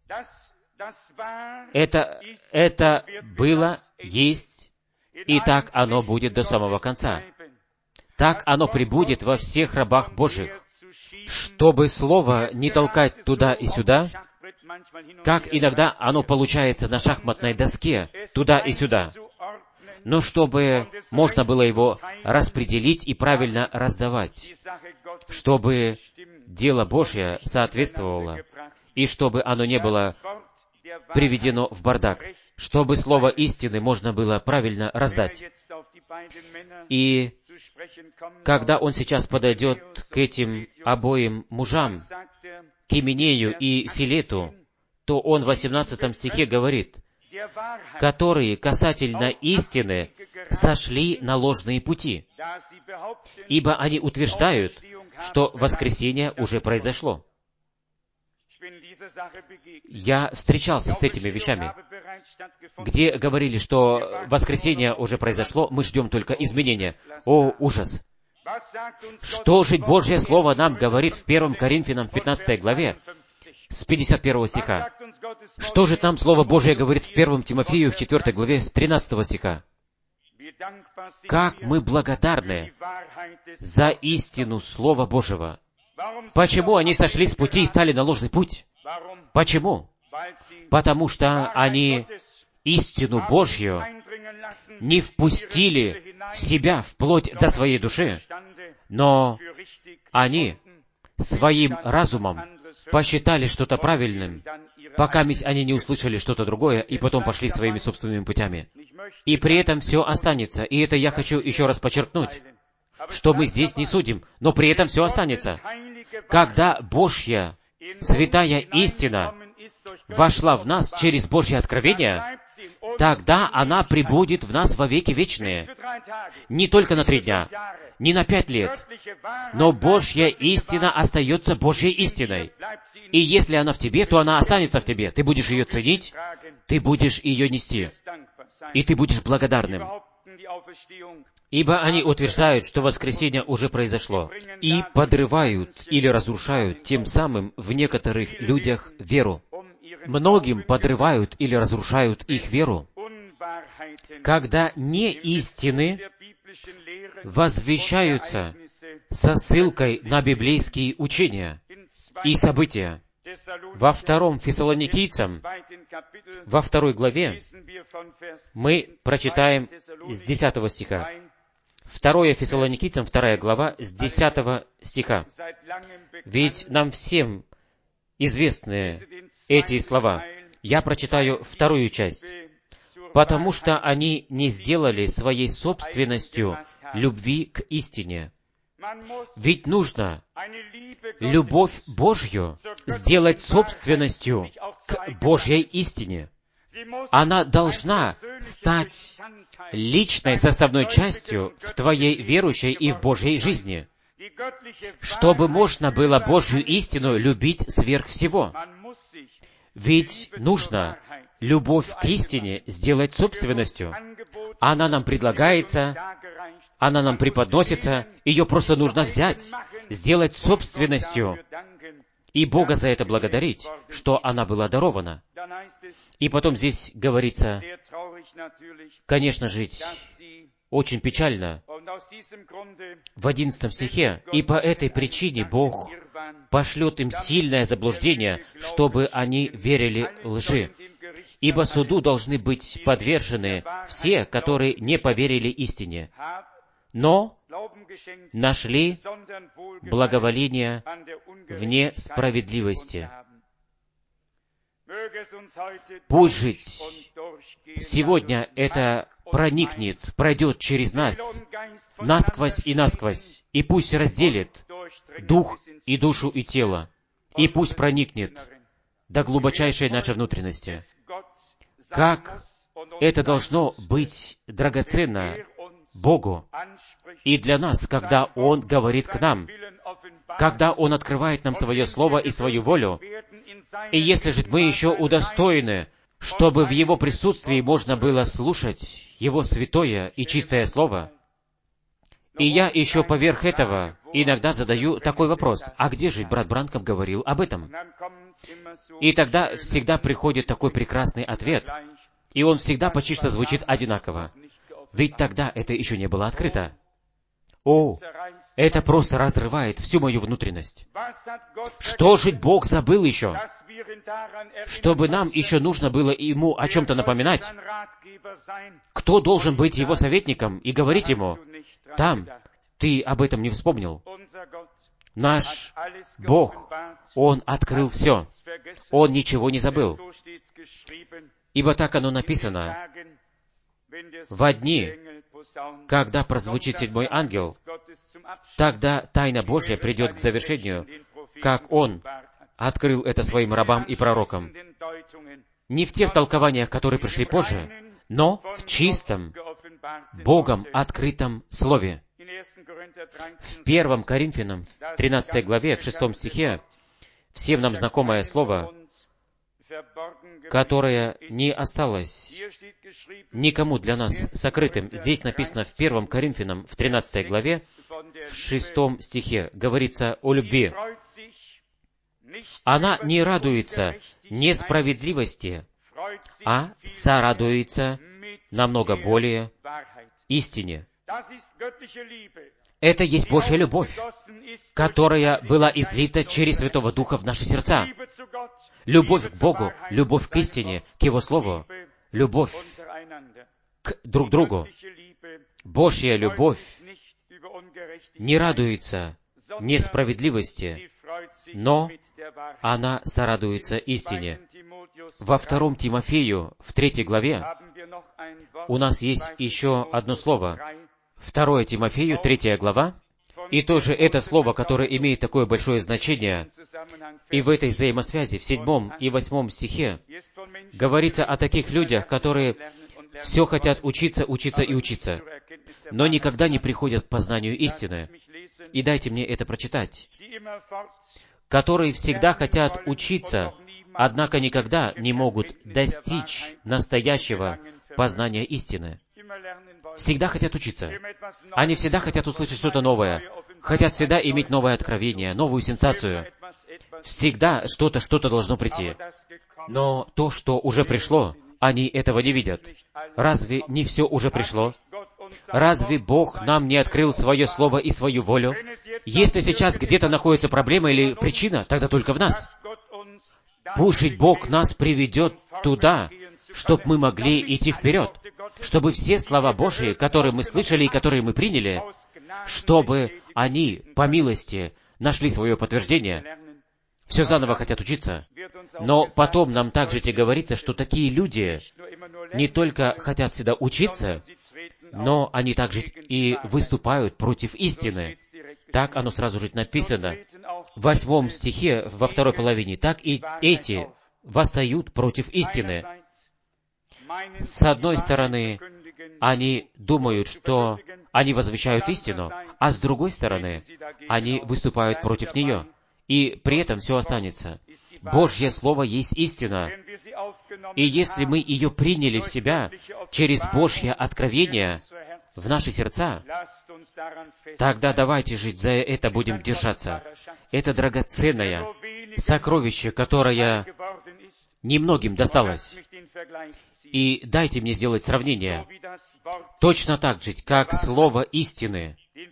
Speaker 1: Это было, есть, и так оно будет до самого конца. Так оно пребудет во всех рабах Божьих, чтобы слово не толкать туда и сюда, как иногда оно получается на шахматной доске, туда и сюда, но чтобы можно было его распределить и правильно раздавать, чтобы дело Божье соответствовало, и чтобы оно не было приведено в бардак, чтобы слово истины можно было правильно раздать. И когда он сейчас подойдет к этим обоим мужам, к Именею и Филету, то он в 18 стихе говорит, которые касательно истины сошли на ложные пути, ибо они утверждают, что воскресение уже произошло. Я встречался с этими вещами, где говорили, что воскресение уже произошло, мы ждем только изменения. О, ужас! Что же Божье Слово нам говорит в 1 Коринфянам 15 главе, с 51 стиха? Что же там Слово Божье говорит в 1 Тимофею в 4 главе, с 13 стиха? Как мы благодарны за истину Слова Божьего! Почему они сошли с пути и стали на ложный путь? Почему? Потому что они истину Божью не впустили в себя вплоть до своей души, но они своим разумом посчитали что-то правильным, пока они не услышали что-то другое, и потом пошли своими собственными путями. И при этом все останется. И это я хочу еще раз подчеркнуть, что мы здесь не судим, но при этом все останется. Когда Божья святая истина вошла в нас через Божье откровение, тогда она пребудет в нас во веки вечные. Не только на 3 дня, не на 5 лет, но Божья истина остается Божьей истиной. И если она в тебе, то она останется в тебе. Ты будешь ее ценить, ты будешь ее нести, и ты будешь благодарным. Ибо они утверждают, что воскресение уже произошло, и подрывают или разрушают тем самым в некоторых людях веру. Многим подрывают или разрушают их веру, когда неистины возвещаются со ссылкой на библейские учения и события. Во 2 Фессалоникийцам, во 2 главе, мы прочитаем с 10 стиха. 2 Фессалоникийцам, 2 глава, с 10 стиха. Ведь нам всем известны эти слова. Я прочитаю 2 часть. «Потому что они не сделали своей собственностью любви к истине». Ведь нужно любовь Божью сделать собственностью к Божьей истине. Она должна стать личной составной частью в твоей верующей и в Божьей жизни, чтобы можно было Божью истину любить сверх всего. Ведь нужно любовь к истине сделать собственностью. Она нам предлагается, она нам преподносится, ее просто нужно взять, сделать собственностью, и Бога за это благодарить, что она была дарована. И потом здесь говорится, конечно же, очень печально, в 11 стихе, «И по этой причине Бог пошлет им сильное заблуждение, чтобы они верили лжи. Ибо суду должны быть подвержены все, которые не поверили истине, но нашли благоволение в несправедливости». Пусть жить сегодня это проникнет, пройдет через нас, насквозь и насквозь, и пусть разделит дух и душу и тело, и пусть проникнет до глубочайшей нашей внутренности. Как это должно быть драгоценно Богу и для нас, когда Он говорит к нам, когда Он открывает нам Свое Слово и Свою волю. И если же мы еще удостоены, чтобы в Его присутствии можно было слушать Его святое и чистое Слово, и я еще поверх этого иногда задаю такой вопрос: а где же брат Бранкам говорил об этом? И тогда всегда приходит такой прекрасный ответ, и он всегда почти что звучит одинаково. Ведь тогда это еще не было открыто. О, это просто разрывает всю мою внутренность. Что же Бог забыл еще? Чтобы нам еще нужно было Ему о чем-то напоминать? Кто должен быть Его советником и говорить Ему: там, ты об этом не вспомнил? Наш Бог, Он открыл все. Он ничего не забыл. Ибо так оно написано: во дни, когда прозвучит седьмой ангел, тогда тайна Божья придет к завершению, как Он открыл это своим рабам и пророкам. Не в тех толкованиях, которые пришли позже, но в чистом, Богом открытом Слове. В 1 Коринфянам, в 13 главе, в 6 стихе, всем нам знакомое слово, которое не осталось никому для нас сокрытым. Здесь написано в 1 Коринфянам, в 13 главе, в 6 стихе, говорится о любви. Она не радуется несправедливости, а сорадуется намного более истине. Это есть Божья любовь, которая была излита через Святого Духа в наши сердца. Любовь к Богу, любовь к истине, к Его Слову, любовь к друг другу. Божья любовь не радуется несправедливости, но она сорадуется истине. Во 2 Тимофею, в 3 главе, у нас есть еще одно слово. 2 Тимофею, 3 глава, и тоже это слово, которое имеет такое большое значение, и в этой взаимосвязи, в 7 и 8 стихе, говорится о таких людях, которые все хотят учиться, учиться и учиться, но никогда не приходят к познанию истины. И дайте мне это прочитать. Которые всегда хотят учиться, однако никогда не могут достичь настоящего познания истины. Всегда хотят учиться. Они всегда хотят услышать что-то новое, хотят всегда иметь новое откровение, новую сенсацию. Всегда что-то должно прийти. Но то, что уже пришло, они этого не видят. Разве не все уже пришло? Разве Бог нам не открыл Свое Слово и Свою волю? Если сейчас где-то находится проблема или причина, тогда только в нас. Пусть Бог нас приведет туда, чтобы мы могли идти вперед, чтобы все слова Божьи, которые мы слышали и которые мы приняли, чтобы они, по милости, нашли свое подтверждение. Все заново хотят учиться. Но потом нам также говорится, что такие люди не только хотят всегда учиться, но они также и выступают против истины. Так оно сразу же написано. В 8 стихе, во второй половине, так и эти восстают против истины. С одной стороны, они думают, что они возвещают истину, а с другой стороны, они выступают против нее. И при этом все останется. Божье Слово есть истина. И если мы ее приняли в себя через Божье откровение в наши сердца, тогда давайте жить за это будем держаться. Это драгоценное сокровище, которое немногим досталось. И дайте мне сделать сравнение. Точно так же, как слово истины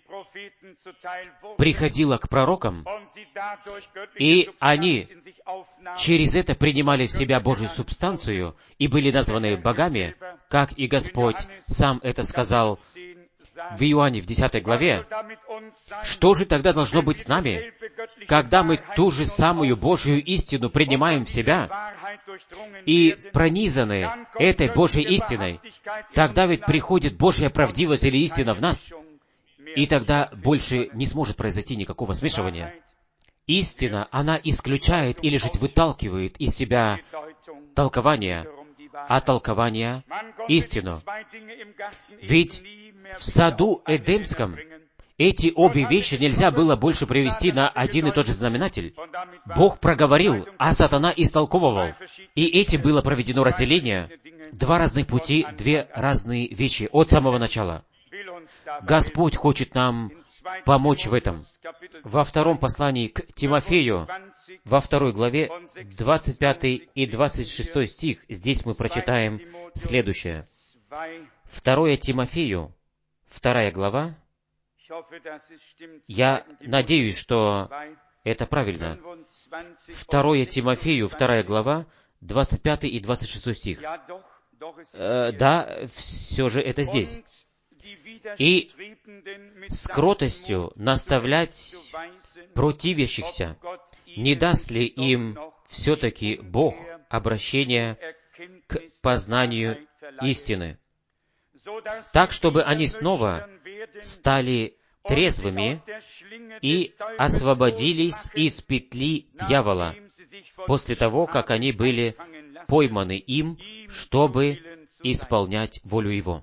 Speaker 1: приходило к пророкам, и они через это принимали в себя Божью субстанцию и были названы богами, как и Господь сам это сказал в Иоанне в 10 главе. Что же тогда должно быть с нами, когда мы ту же самую Божью истину принимаем в себя и пронизаны этой Божьей истиной? Тогда ведь приходит Божья правдивость или истина в нас, и тогда больше не сможет произойти никакого смешивания. Истина, она исключает или же выталкивает из себя толкование, а толкование — истину. Ведь в саду Эдемском Эти обе вещи нельзя было больше привести на один и тот же знаменатель. Бог проговорил, а сатана истолковывал. И этим было проведено разделение. Два разных пути, две разные вещи от самого начала. Господь хочет нам помочь в этом. Во втором послании к Тимофею, во 2 главе, 25 и 26 стих, здесь мы прочитаем следующее. 2 Тимофею, 2 глава. Я надеюсь, что это правильно. 2 Тимофею, 2 глава, 25 и 26 стих. Да, все же это здесь. И с кротостью наставлять противящихся, не даст ли им все-таки Бог обращение к познанию истины, так, чтобы они снова стали трезвыми и освободились из петли дьявола, после того, как они были пойманы им, чтобы исполнять волю Его.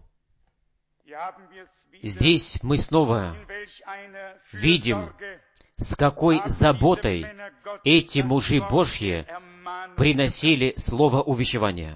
Speaker 1: Здесь мы снова видим, с какой заботой эти мужи Божьи приносили слово увещевания.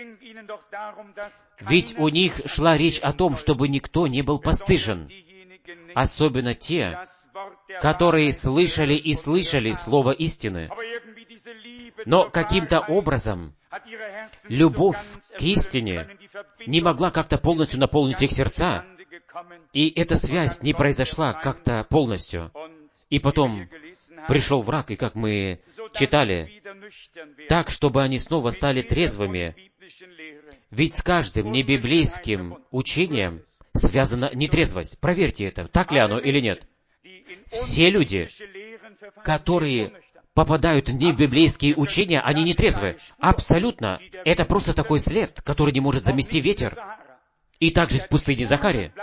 Speaker 1: Ведь у них шла речь о том, чтобы никто не был постыжен, особенно те, которые слышали и слышали слово истины. Но каким-то образом любовь к истине не могла как-то полностью наполнить их сердца, и эта связь не произошла как-то полностью. И потом пришел враг, и как мы читали, так, чтобы они снова стали трезвыми. Ведь с каждым небиблейским учением связана нетрезвость. Проверьте это, так ли оно или нет. Все люди, которые попадают в небиблейские учения, они нетрезвы. Абсолютно. Это просто такой след, который не может замести ветер. И также в пустыне Захария.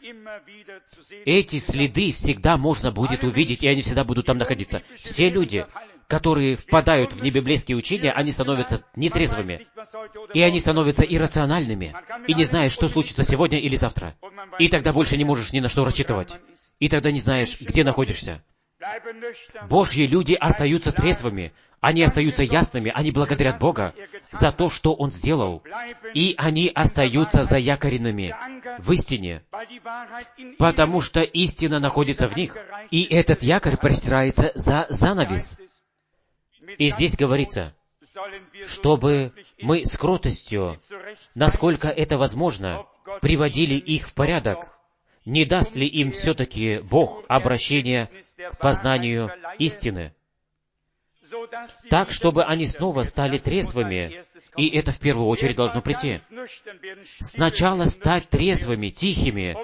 Speaker 1: Эти следы всегда можно будет увидеть, и они всегда будут там находиться. Все люди, которые впадают в небиблейские учения, они становятся нетрезвыми. И они становятся иррациональными. И не знаешь, что случится сегодня или завтра. И тогда больше не можешь ни на что рассчитывать. И тогда не знаешь, где находишься. Божьи люди остаются трезвыми, они остаются ясными, они благодарят Бога за то, что Он сделал, и они остаются заякоренными в истине, потому что истина находится в них, и этот якорь простирается за занавес. И здесь говорится, чтобы мы с кротостью, насколько это возможно, приводили их в порядок. Не даст ли им все-таки Бог обращение к познанию истины? Так, чтобы они снова стали трезвыми, и это в первую очередь должно прийти. Сначала стать трезвыми, тихими,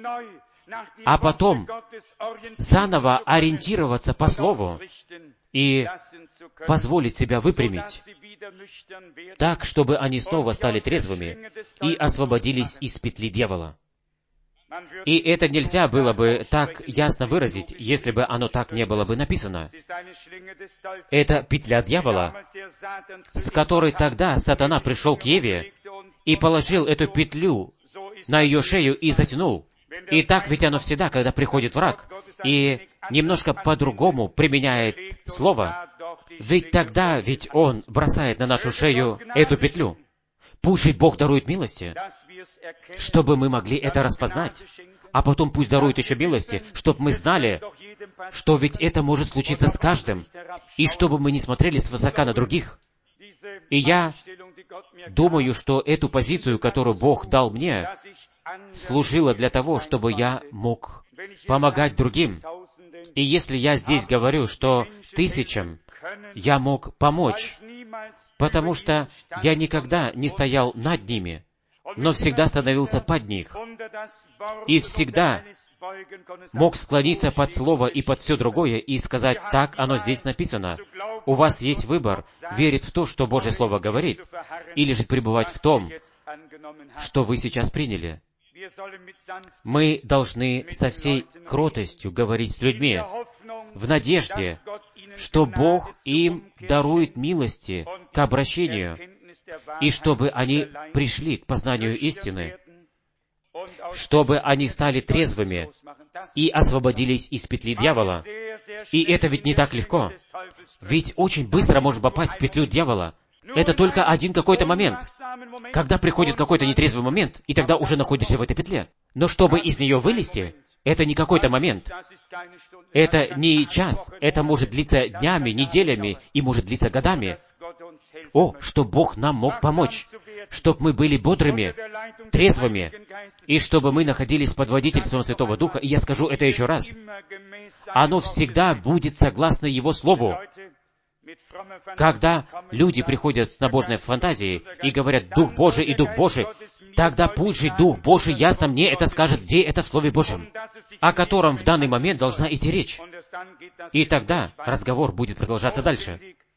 Speaker 1: а потом заново ориентироваться по Слову и позволить себя выпрямить, так, чтобы они снова стали трезвыми и освободились из петли дьявола. И это нельзя было бы так ясно выразить, если бы оно так не было бы написано. Это петля дьявола, с которой тогда сатана пришел к Еве и положил эту петлю на ее шею и затянул. И так ведь оно всегда, когда приходит враг и немножко по-другому применяет слово, ведь тогда ведь он бросает на нашу шею эту петлю. Пусть же Бог дарует милости, чтобы мы могли это распознать, а потом пусть дарует еще милости, чтобы мы знали, что ведь это может случиться с каждым, и чтобы мы не смотрели свысока на других. И я думаю, что эту позицию, которую Бог дал мне, служила для того, чтобы я мог помогать другим. И если я здесь говорю, что тысячам я мог помочь, потому что я никогда не стоял над ними, но всегда становился под них, и всегда мог склониться под слово и под все другое и сказать, так оно здесь написано. У вас есть выбор, верить в то, что Божье Слово говорит, или же пребывать в том, что вы сейчас приняли. Мы должны со всей кротостью говорить с людьми, в надежде, что Бог им дарует милости к обращению, и чтобы они пришли к познанию истины, чтобы они стали трезвыми, и освободились из петли дьявола. И это ведь не так легко. Ведь очень быстро можно попасть в петлю дьявола. Это только один какой-то момент, когда приходит какой-то нетрезвый момент, и тогда уже находишься в этой петле. Но чтобы из нее вылезти, это не какой-то момент. Это не час. Это может длиться днями, неделями и может длиться годами. О, чтобы Бог нам мог помочь, чтобы мы были бодрыми, трезвыми, и чтобы мы находились под водительством Святого Духа. И я скажу это еще раз. Оно всегда будет согласно Его Слову. Когда люди приходят с набожной фантазией и говорят «Дух Божий» и «Дух Божий», тогда пусть же Дух Божий ясно мне это скажет, где это в Слове Божьем, о котором в данный момент должна идти речь. И тогда разговор будет продолжаться дальше.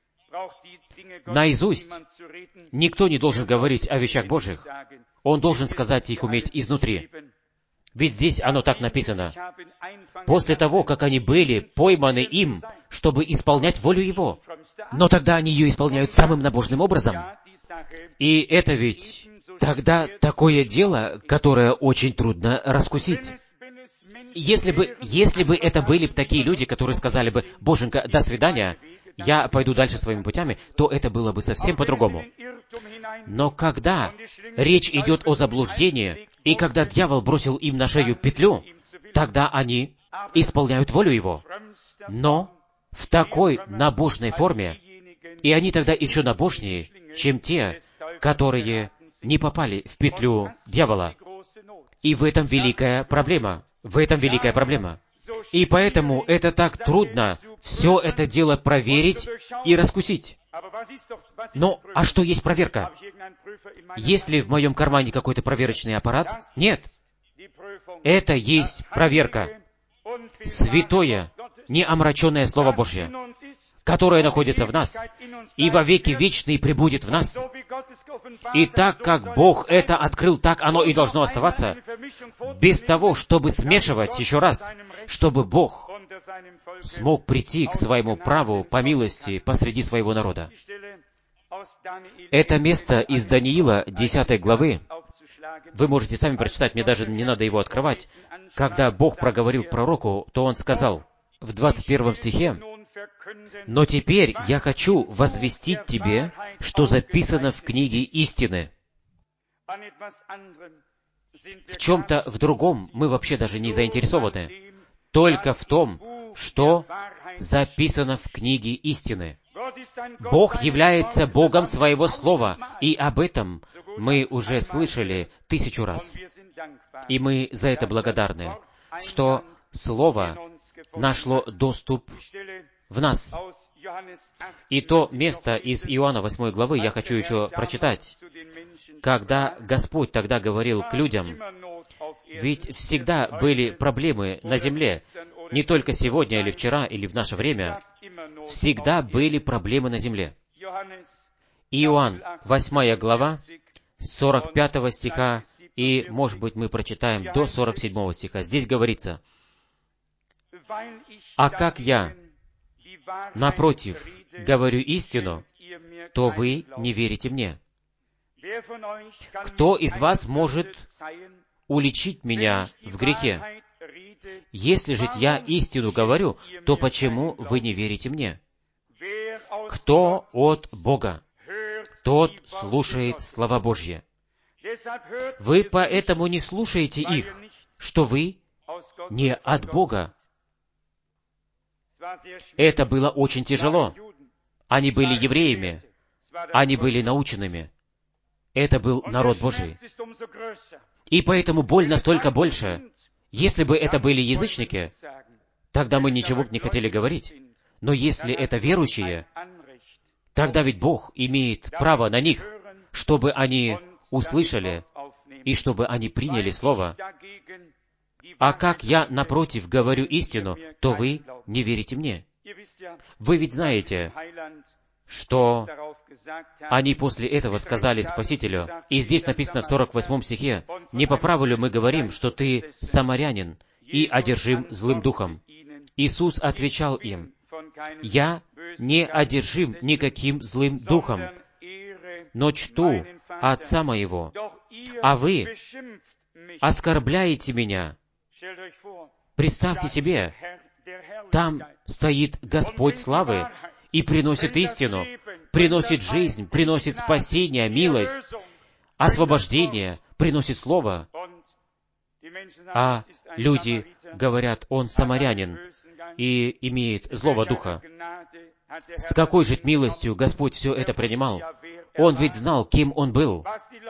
Speaker 1: Наизусть никто не должен говорить о вещах Божьих. Он должен сказать их уметь изнутри. Ведь здесь оно так написано. После того, как они были пойманы им, чтобы исполнять волю Его. Но тогда они ее исполняют самым набожным образом. И это ведь тогда такое дело, которое очень трудно раскусить. Если бы это были такие люди, которые сказали бы: «Боженька, до свидания, я пойду дальше своими путями», то это было бы совсем по-другому. Но когда речь идет о заблуждении, и когда дьявол бросил им на шею петлю, тогда они исполняют волю его. Но в такой набожной форме, и они тогда еще набожнее, чем те, которые не попали в петлю дьявола. И в этом великая проблема. В этом великая проблема. И поэтому это так трудно все это дело проверить и раскусить. Но, а что есть проверка? Есть ли в моем кармане какой-то проверочный аппарат? Нет. Это есть проверка. Святое, неомраченное Слово Божье, которое находится в нас, и во веки вечные пребудет в нас. И так как Бог это открыл, так оно и должно оставаться, без того, чтобы смешивать еще раз, чтобы Бог смог прийти к своему праву по милости посреди своего народа. Это место из Даниила, 10 главы, вы можете сами прочитать, мне даже не надо его открывать. Когда Бог проговорил пророку, то Он сказал в 21 стихе: «Но теперь я хочу возвестить тебе, что записано в книге истины». В чем-то в другом мы вообще даже не заинтересованы. Только в том, что записано в книге истины. Бог является Богом своего слова, и об этом мы уже слышали 1000 раз. И мы за это благодарны, что Слово нашло доступ в нас. И то место из Иоанна 8 главы я хочу еще прочитать. Когда Господь тогда говорил к людям, ведь всегда были проблемы на земле, не только сегодня или вчера или в наше время, всегда были проблемы на земле. Иоанн, 8 глава, с 45 стиха, и, может быть, мы прочитаем до 47 стиха. Здесь говорится: «А как я, напротив, говорю истину, то вы не верите мне. Кто из вас может уличить меня в грехе? Если же я истину говорю, то почему вы не верите мне? Кто от Бога, тот слушает слова Божьи. Вы поэтому не слушаете их, что вы не от Бога». Это было очень тяжело. Они были евреями, они были наученными. Это был народ Божий. И поэтому боль настолько больше. Если бы это были язычники, тогда мы ничего бы не хотели говорить. Но если это верующие, тогда ведь Бог имеет право на них, чтобы они услышали и чтобы они приняли Слово. «А как я, напротив, говорю истину, то вы не верите мне». Вы ведь знаете, что они после этого сказали Спасителю, и здесь написано в 48 стихе: «Не по праву ли мы говорим, что ты самарянин и одержим злым духом?» Иисус отвечал им: «Я не одержим никаким злым духом, но чту Отца моего, а вы оскорбляете меня». Представьте себе, там стоит Господь славы и приносит истину, приносит жизнь, приносит спасение, милость, освобождение, приносит Слово. А люди говорят, он самарянин и имеет злого духа. С какой же милостью Господь все это принимал? Он ведь знал, кем он был.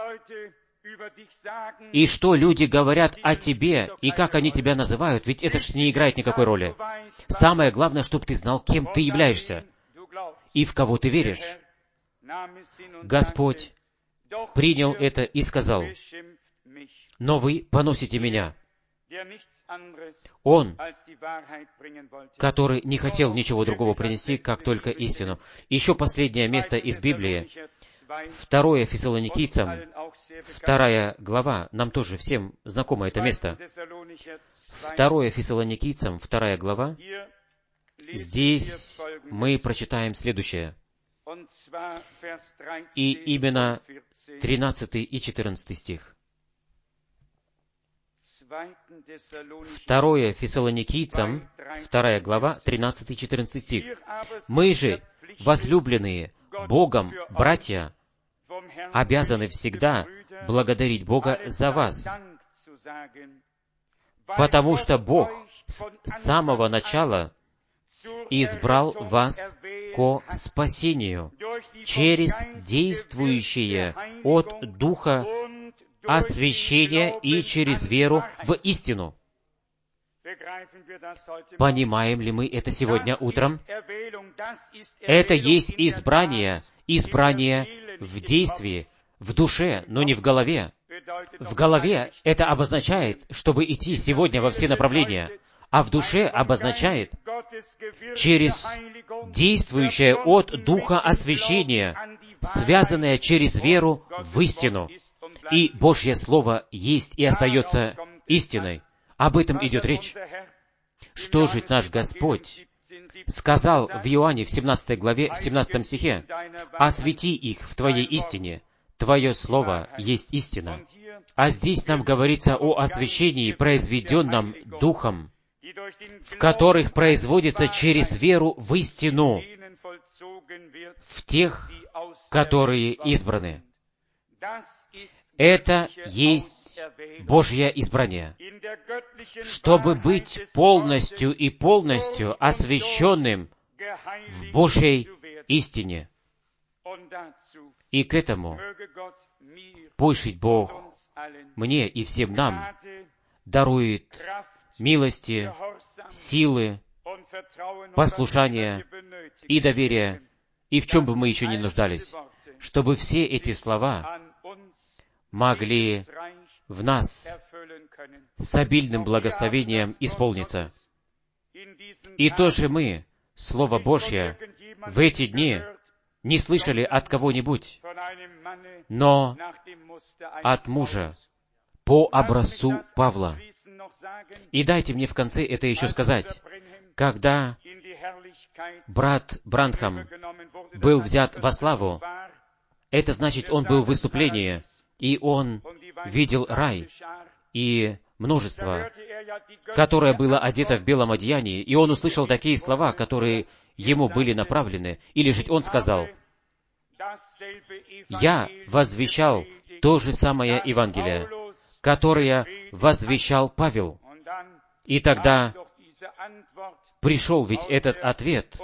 Speaker 1: И что люди говорят о тебе, и как они тебя называют, ведь это же не играет никакой роли. Самое главное, чтобы ты знал, кем ты являешься, и в кого ты веришь. Господь принял это и сказал, «Но вы поносите меня». Он, который не хотел ничего другого принести, как только истину. Еще последнее место из Библии. 2 Фессалоникийцам, 2 глава, нам тоже всем знакомо это место. 2 Фессалоникийцам, 2 глава, здесь мы прочитаем следующее. И именно 13 и 14 стих. 2 Фессалоникийцам, 2 глава, 13 и 14 стих. «Мы же, возлюбленные Богом братья, обязаны всегда благодарить Бога за вас, потому что Бог с самого начала избрал вас ко спасению через действующее от Духа освящение и через веру в истину». Понимаем ли мы это сегодня утром? Это есть избрание, избрание в действии, в душе, но не в голове. В голове это обозначает, чтобы идти сегодня во все направления, а в душе обозначает через действующее от Духа освящение, связанное через веру в истину. И Божье Слово есть и остается истиной. Об этом идет речь. Что же наш Господь сказал в Иоанне в 17 главе, в 17 стихе? «Освети их в Твоей истине, Твое Слово есть истина». А здесь нам говорится о освящении, произведенном Духом, в которых производится через веру в истину, в тех, которые избраны. Это есть Божье избрание, чтобы быть полностью и полностью освященным в Божьей истине. И к этому пусть Бог мне и всем нам дарует милости, силы, послушания и доверия, и в чем бы мы еще не нуждались, чтобы все эти слова могли в нас с обильным благословением исполниться. И тоже мы, Слово Божье, в эти дни не слышали от кого-нибудь, но от мужа по образцу Павла. И дайте мне в конце это еще сказать. Когда брат Бранхам был взят во славу, это значит, он был в выступлении, и он видел рай и множество, которое было одето в белом одеянии, и он услышал такие слова, которые ему были направлены. Или же он сказал, «Я возвещал то же самое Евангелие, которое возвещал Павел». И тогда пришел ведь этот ответ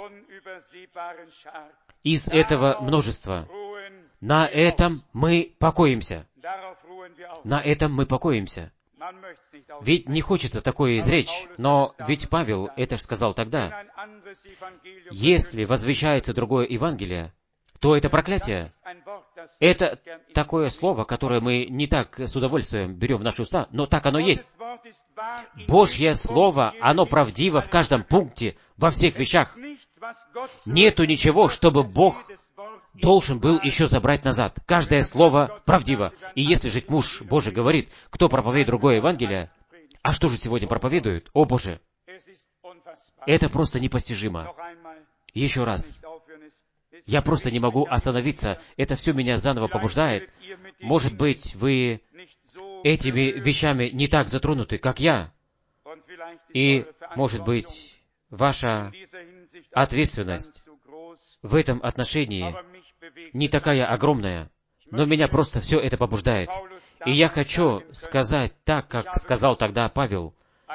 Speaker 1: из этого множества. На этом мы покоимся. На этом мы покоимся. Ведь не хочется такое изречь, но ведь Павел это же сказал тогда. Если возвещается другое Евангелие, то это проклятие. Это такое слово, которое мы не так с удовольствием берем в наши уста, но так оно есть. Божье Слово, оно правдиво в каждом пункте, во всех вещах. Нету ничего, чтобы Бог должен был еще забрать назад. Каждое слово правдиво. И если же муж Божий говорит, кто проповедует другое Евангелие, а что же сегодня проповедуют? О Боже! Это просто непостижимо. Еще раз. Я просто не могу остановиться. Это все меня заново побуждает. Может быть, вы этими вещами не так затронуты, как я. И, может быть, ваша ответственность в этом отношении не такая огромная, но меня просто все это побуждает. И я хочу сказать так, как сказал тогда Павел.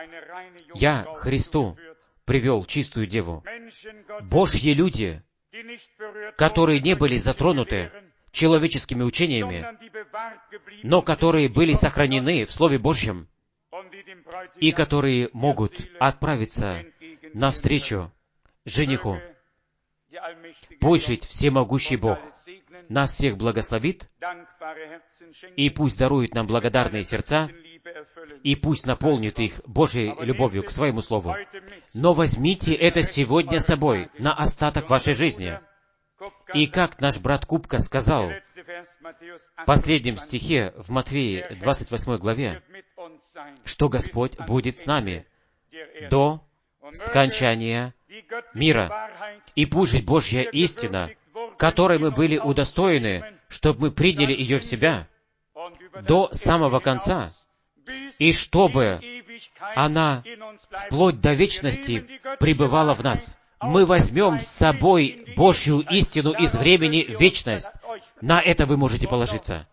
Speaker 1: Я Христу привел чистую деву. Божьи люди, которые не были затронуты человеческими учениями, но которые были сохранены в Слове Божьем, и которые могут отправиться навстречу жениху. Пусть жить всемогущий Бог нас всех благословит, и пусть дарует нам благодарные сердца, и пусть наполнит их Божьей любовью к своему Слову. Но возьмите это сегодня с собой на остаток вашей жизни. И как наш брат Купка сказал в последнем стихе в Матфея 28 главе, что Господь будет с нами до скончания мира. И пусть же Божья истина, которой мы были удостоены, чтобы мы приняли ее в себя до самого конца, и чтобы она вплоть до вечности пребывала в нас. Мы возьмем с собой Божью истину из времени в вечность. На это вы можете положиться.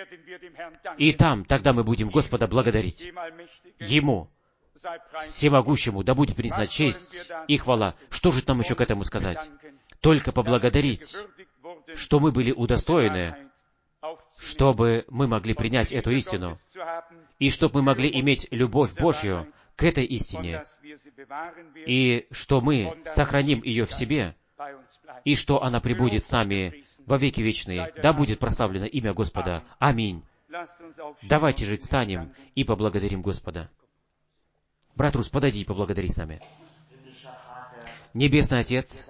Speaker 1: И там, тогда мы будем Господа благодарить. Ему, всемогущему, да будет признана честь и хвала. Что же нам еще к этому сказать? Только поблагодарить, что мы были удостоены, чтобы мы могли принять эту истину, и чтобы мы могли иметь любовь Божью к этой истине, и что мы сохраним ее в себе, и что она пребудет с нами во веки вечные. Да будет прославлено имя Господа. Аминь. Давайте же встанем и поблагодарим Господа. Брат Рус, подойди и поблагодари с нами. Небесный Отец,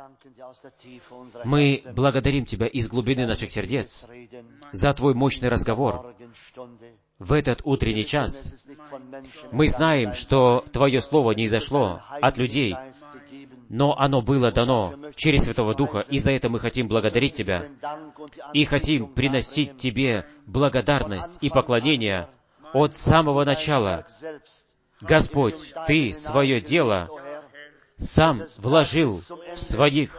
Speaker 1: мы благодарим Тебя из глубины наших сердец за Твой мощный разговор в этот утренний час. Мы знаем, что Твое Слово не изошло от людей, но оно было дано через Святого Духа, и за это мы хотим благодарить Тебя, и хотим приносить Тебе благодарность и поклонение от самого начала. Господь, Ты свое дело сам вложил в своих,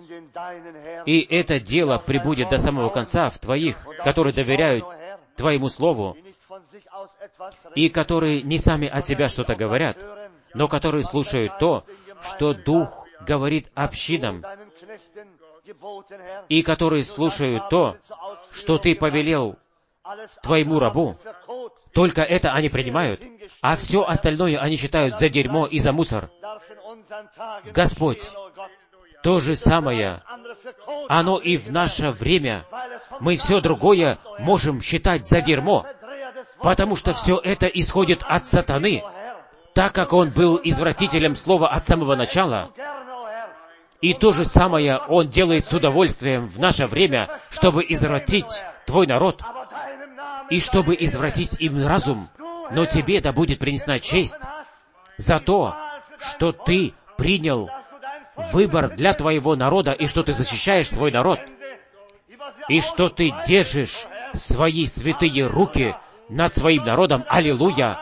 Speaker 1: и это дело пребудет до самого конца в Твоих, которые доверяют Твоему Слову, и которые не сами от себя что-то говорят, но которые слушают то, что Дух говорит общинам, и которые слушают то, что Ты повелел Твоему рабу. Только это они принимают, а все остальное они считают за дерьмо и за мусор. Господь, то же самое, оно и в наше время. Мы все другое можем считать за дерьмо, потому что все это исходит от сатаны, так как он был извратителем слова от самого начала. И то же самое он делает с удовольствием в наше время, чтобы извратить Твой народ, и чтобы извратить им разум. Но Тебе да будет принесена честь за то, что Ты принял выбор для Твоего народа, и что Ты защищаешь свой народ, и что Ты держишь свои святые руки над своим народом. Аллилуйя!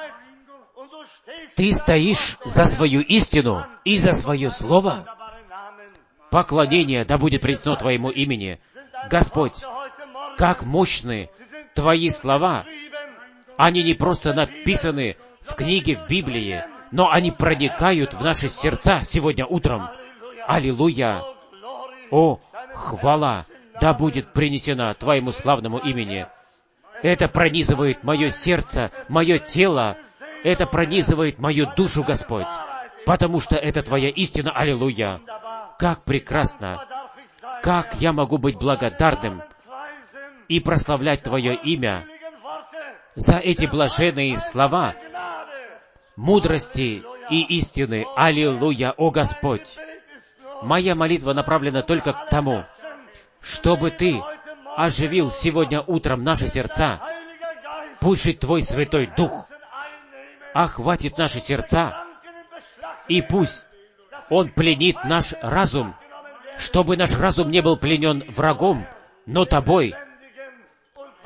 Speaker 1: Ты стоишь за свою истину и за свое слово. Поклонение да будет принесено Твоему имени. Господь, как мощны Твои слова! Они не просто написаны в книге, в Библии, но они проникают в наши сердца сегодня утром. Аллилуйя! О, хвала да будет принесена Твоему славному имени. Это пронизывает мое сердце, мое тело, это пронизывает мою душу, Господь, потому что это Твоя истина. Аллилуйя! Как прекрасно! Как я могу быть благодарным и прославлять Твое имя за эти блаженные слова мудрости и истины. Аллилуйя, о Господь! Моя молитва направлена только к тому, чтобы Ты оживил сегодня утром наши сердца. Пусть же Твой Святой Дух охватит наши сердца, и пусть Он пленит наш разум, чтобы наш разум не был пленен врагом, но Тобой,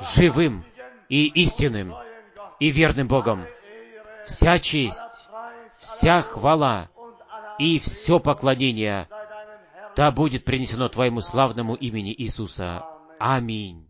Speaker 1: живым и истинным и верным Богом. Вся честь вся хвала и все поклонение да будет принесено Твоему славному имени Иисуса. Аминь.